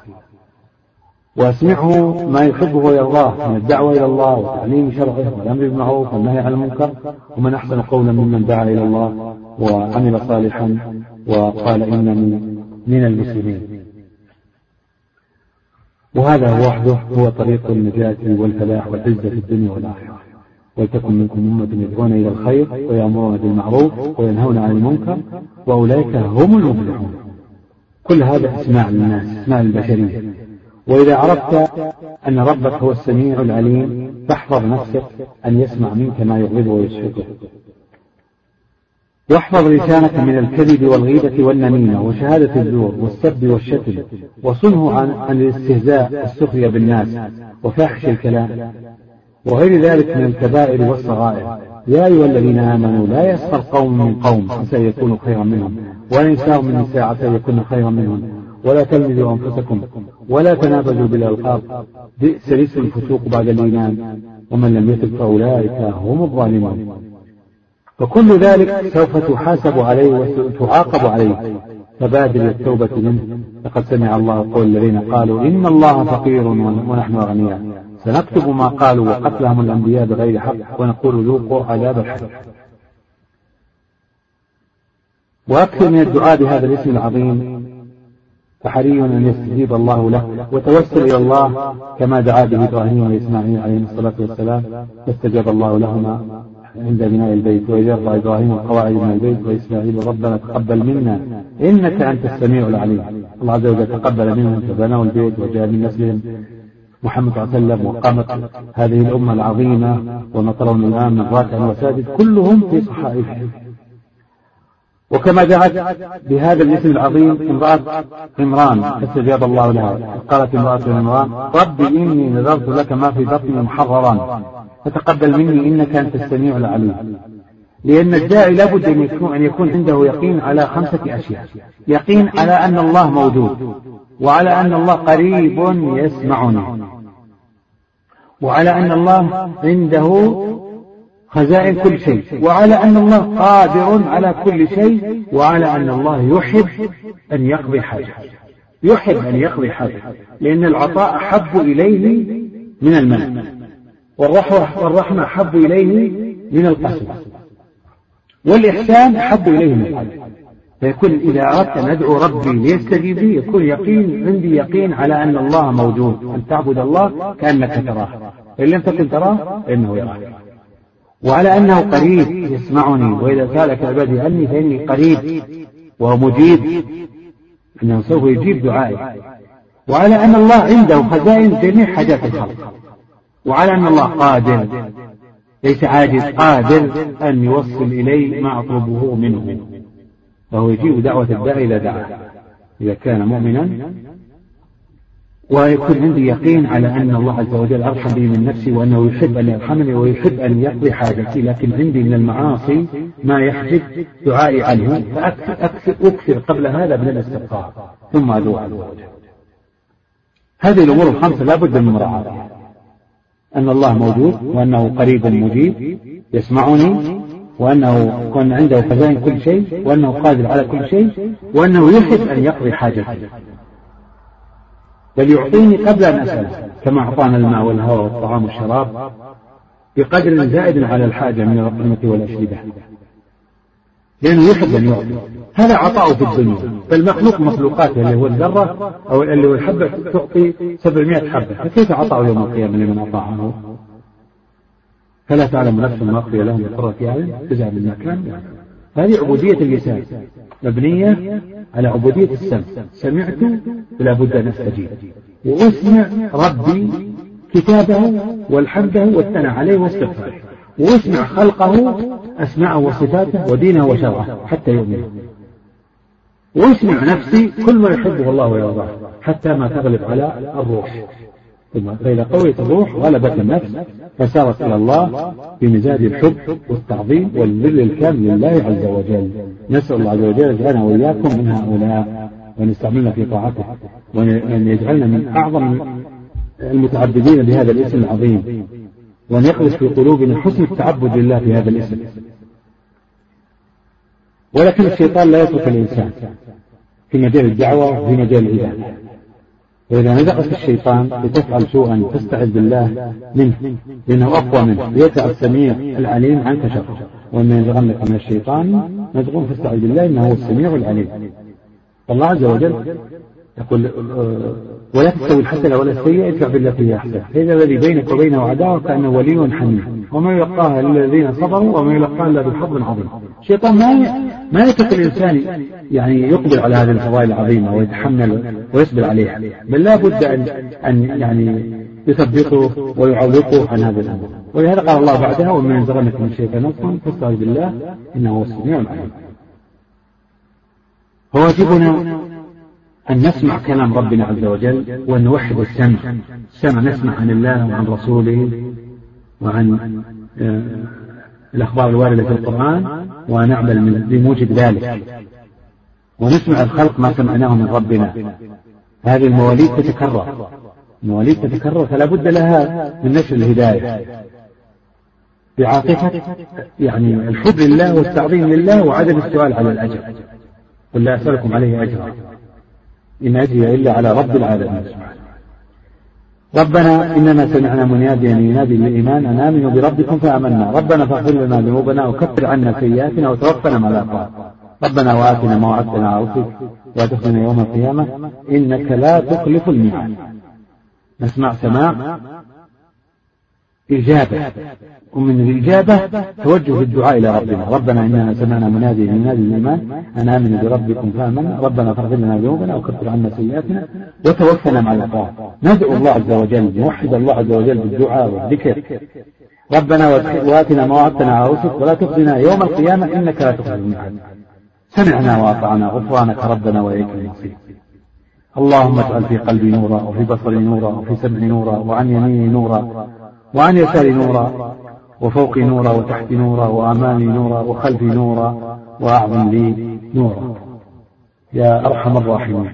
واسمعه ما يحبه ويرضاه من الدعوة إلى الله وتعليم شرعه والأمر بالمعروف والنهي عن المنكر، ومن أحسن قولا ممن دعا إلى الله وعمل صالحا وقال إنني من المسلمين. وهذا وحده هو طريق النجاة والفلاح والعزة في الدنيا والآخرة. ولتكن منكم أمة يدعون إلى الخير ويأمرون بالمعروف وينهون عن المنكر وأولئك هم المفلحون. كل هذا اسماع للناس، اسماع للبشرية. وإذا عرفت أن ربك هو السميع العليم فاحفظ نفسك أن يسمع منك ما يغضبه ويسخطه، واحفظ لسانك من الكذب والغيبة والنميمة وشهادة الزور والسب والشتم، وصنه عن الاستهزاء والسخرية بالناس وفاحش الكلام وغير ذلك من الكبائر والصغائر. يا أيها الذين آمنوا لا يسخر قوم من قوم عسى يكونوا خيرا منهم ولا نساء من نساء عسى يكون خيرا منهم ولا تلمزوا أنفسكم ولا تنابزوا بالألقاب بئس الاسم الفسوق بعد الإيمان ومن لم يتب فأولئك هم الظالمون. فكل ذلك سوف تحاسب عليه وتعاقب عليه، فبادر التوبة منه لقد سمع الله قول الذين قالوا إن الله فقير ونحن أغنياء سنكتب ما قالوا وقتلهم الأنبياء بغير حق ونقول ذوقوا عذاب الحريق. وأكثر من الدعاء بهذا الاسم العظيم، فحري أن يستجيب الله له وتوسل إلى الله كما دعا به إبراهيم وإسماعيل عليهم الصلاة والسلام فاستجاب الله لهما عند بناء البيت. وإذ يرفع إبراهيم القواعد من البيت وإسماعيل ربنا تقبل منا إنك أنت السميع العليم. الله عز وجل تقبل منهم فبنوا البيت وجاء من نسلهم محمد صلى الله عليه وسلم وقامت هذه الأمة العظيمة وما ترون الآن من راكع وساجد كلهم في صحائفهم. وكما دعت بهذا الاسم العظيم امرأة عمران فاستجاب الله لها. قالت امرأة عمران رب إني نذرت لك ما في بطني محررا فتقبل مني إنك أنت السميع العليم. لأن الداعي لابد أن يكون عنده يقين على 5 أشياء: يقين على أن الله موجود، وعلى أن الله قريب يسمعني، وعلى أن الله عنده خزائن كل شيء، وعلى أن الله قادر على كل شيء، وعلى أن الله يحب أن يقضي حاجة. يحب أن يقضي حاجة لأن العطاء أحب إليه من المنع، والرحمة أحب إليه من القسم، والإحسان أحب إليه من العدل. فيكون إذا أردت أن أدعو ربي ليستجيب لي يكون عندي يقين على أن الله موجود، أن تعبد الله كأنك تراه، إن لم تكن تراه فإنه يراك، وعلى أنه قريب يسمعني وإذا سألك عبادي عني فإني قريب ومجيب، إنه سوف يجيب دعائي، وعلى أن الله عنده خزائن جميع حاجات الخلق، وعلى أن الله قادر ليس عاجز، قادر أن يوصل إلي ما أطلبه منه، وهو يجيب دعوة الداعي إذا دعا إذا كان مؤمنا. ويكون عندي يقين على أن الله عز وجل أرحم بي من نفسي وأنه يحب أن يرحمني ويحب أن يقضي حاجتي، لكن عندي من المعاصي ما يحجب دعائي عنه، فأكثر قبل هذا من الاستغفار ثم أدعو عز وجل. هذه الأمور ال5 لا بد من مراعاتها: أن الله موجود، وأنه قريب مجيب يسمعني، وأنه كان عنده خزائن كل شيء، وأنه قادر على كل شيء، وأنه يحب أن يقضي حاجتي، بل يعطيني قبل أن أسأله، كما أعطانا الماء والهواء والطعام والشراب بقدر زائد على الحاجة من الأطعمة والأشربة، لأنه يحب أن يعطي. هذا عطاء في الدنيا. فالمخلوق مخلوقاته اللي هو الذرة أو اللي هو الحبة تعطي 700 حبة، فكيف عطاء يوم القيامة لمن أطاعه؟ فلا تعلم نفس ما أخفي لهم من قرة أعين جزاء بما كانوا يعملون. هذه عبودية اللسان مبنية على عبودية السمع. سمعت فلا بد أن أستجيب، وأسمع ربي كتابه والحمده والثناء عليه واستغفاره، وأسمع خلقه أسماءه وصفاته ودينه وشرعه حتى يؤمن، وأسمع نفسي كل ما يحبه الله ويرضاه حتى ما تغلب على الروح. فإذا قويت الروح غلبت النفس فسارت إلى الله بمزاج الحب والتعظيم والذل الكامل لله عز وجل. نسأل الله عز وجل يجعلنا وإياكم من هؤلاء، وأن يستعملنا في طاعته، وأن يجعلنا من أعظم المتعبدين بهذا الاسم العظيم، وأن يخلص في قلوبنا حسن التعبد لله في هذا الاسم. ولكن الشيطان لا يترك الإنسان في مجال الدعوة وفي مجال العبادة، وإذا نزغت الشيطان لتفعل سوءا فاستعذ بالله منه لأنه أقوى منه، ليدفع السميع العليم عنك شره. وإن ينزغنك من الشيطان نزغ فاستعذ بالله إنه هو السميع العليم. الله عز وجل يقول ولا تستوي الحسنة ولا السيئة ادفع بالتي هي أحسن، فإذا الذي بينك وبينه عداوة كأنه ولي حميم، وما يلقاها إلا الذين صبروا وما يلقاها إلا بحظ عظيم. الشيطان ما يترك الإنسان يعني يقبل على هذه الفضائل العظيمة ويتحمل ويصبر عليها، بل لا بد أن يعني يثبطه ويعوقه عن هذا الأمر. ولهذا قال الله بعدها وما ينزغنك من الشيطان نزغ فاستعذ بالله إنه هو السميع العليم. فواجبنا أن نسمع كلام ربنا عز وجل وأن نوحد السمع نسمع عن الله وعن رسوله وعن الأخبار الواردة في القرآن، ونعمل بموجب ذلك، ونسمع الخلق ما سمعناه من ربنا. هذه المواليد تتكرر فلا بد لها من نشر الهداية بعاطفة يعني الحب لله والتعظيم لله وعدم السؤال على الأجر. قل لا أسألكم عليه أجرا، إن أجري إلا على رب العالمين سبحانه. ربنا إننا سمعنا مناديا ينادي للإيمان أن آمنوا بربكم فآمنا ربنا فاغفر لنا ذنوبنا وكفر عنا سيئاتنا وتوفنا مع الأبرار ربنا وآتنا ما وعدتنا على رسلك ولا تخزنا يوم القيامة إنك لا تخلف الميعاد. نسمع سماع إجابة، ومن الإجابة توجه الدعاء إلى ربنا. ربنا إننا سمعنا منادي ينادي للإيمان أن آمنوا بربكم فآمنا ربنا فاغفر لنا ذنوبنا وكفر عنا سيئاتنا وتوفنا مع الأبرار. ندعو الله عز وجل، نوحد الله عز وجل بالدعاء والذكر. ربنا وآتنا ما وعدتنا على رسلك ولا تخزنا يوم القيامة إنك لا تخلف الميعاد. سمعنا وأطعنا غفرانك ربنا وإليك المصير. اللهم اجعل في قلبي نورا وفي بصري نورا وفي سمعي نورا وعن يميني نورا وعن يساري نورا وفوقي نورا وتحتي نورا وأمامي نورا وخلفي نورا وأعظم لي نورا يا أرحم الراحمين.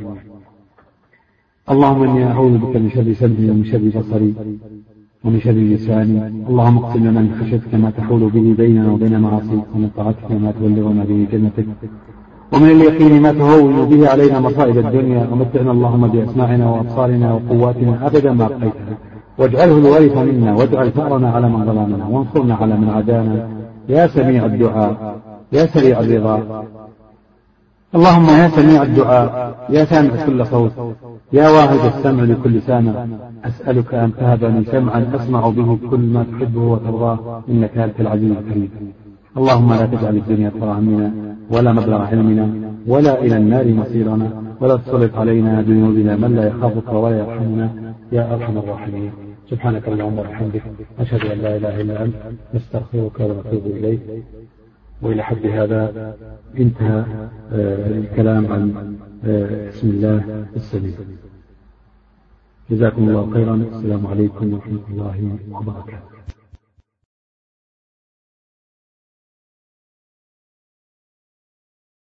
اللهم إني أعوذ بك من شر سمعي ومن شر بصري ومن شر لساني. اللهم اقسم لنا من خشيتك ما تحول به بيننا وبين معاصيك ومن طاعتك ما تبلغنا به جنتك ومن اليقين ما تهون به علينا مصائب الدنيا ومتعنا اللهم بأسماعنا وأبصارنا وقواتنا أبدا ما أبقيتنا واجعله الوارث منا واجعل ثأرنا على من ظلمنا وانصرنا على من عادانا يا سميع الدعاء يا سريع الرضا. اللهم يا سميع الدعاء يا سامع كل صوت يا واهب السمع لكل سامع أسألك أن تهبني سمعا أسمع به كل ما تحبه وترضاه إنك أنت العزيز الكريم. اللهم لا تجعل الدنيا أكبر همنا ولا مبلغ علمنا ولا إلى النار مصيرنا ولا تسلط علينا بذنوبنا من لا يخافك ولا يرحمنا يا أرحم الراحمين. سبحانك اللهم وبحمدك أشهد أن لا إله إلا أنت نستغفرك ونتوب إليك. وإلى حد هذا انتهى الكلام عن اسم الله السميع. جزاكم الله خيرا. السلام عليكم ورحمة الله وبركاته.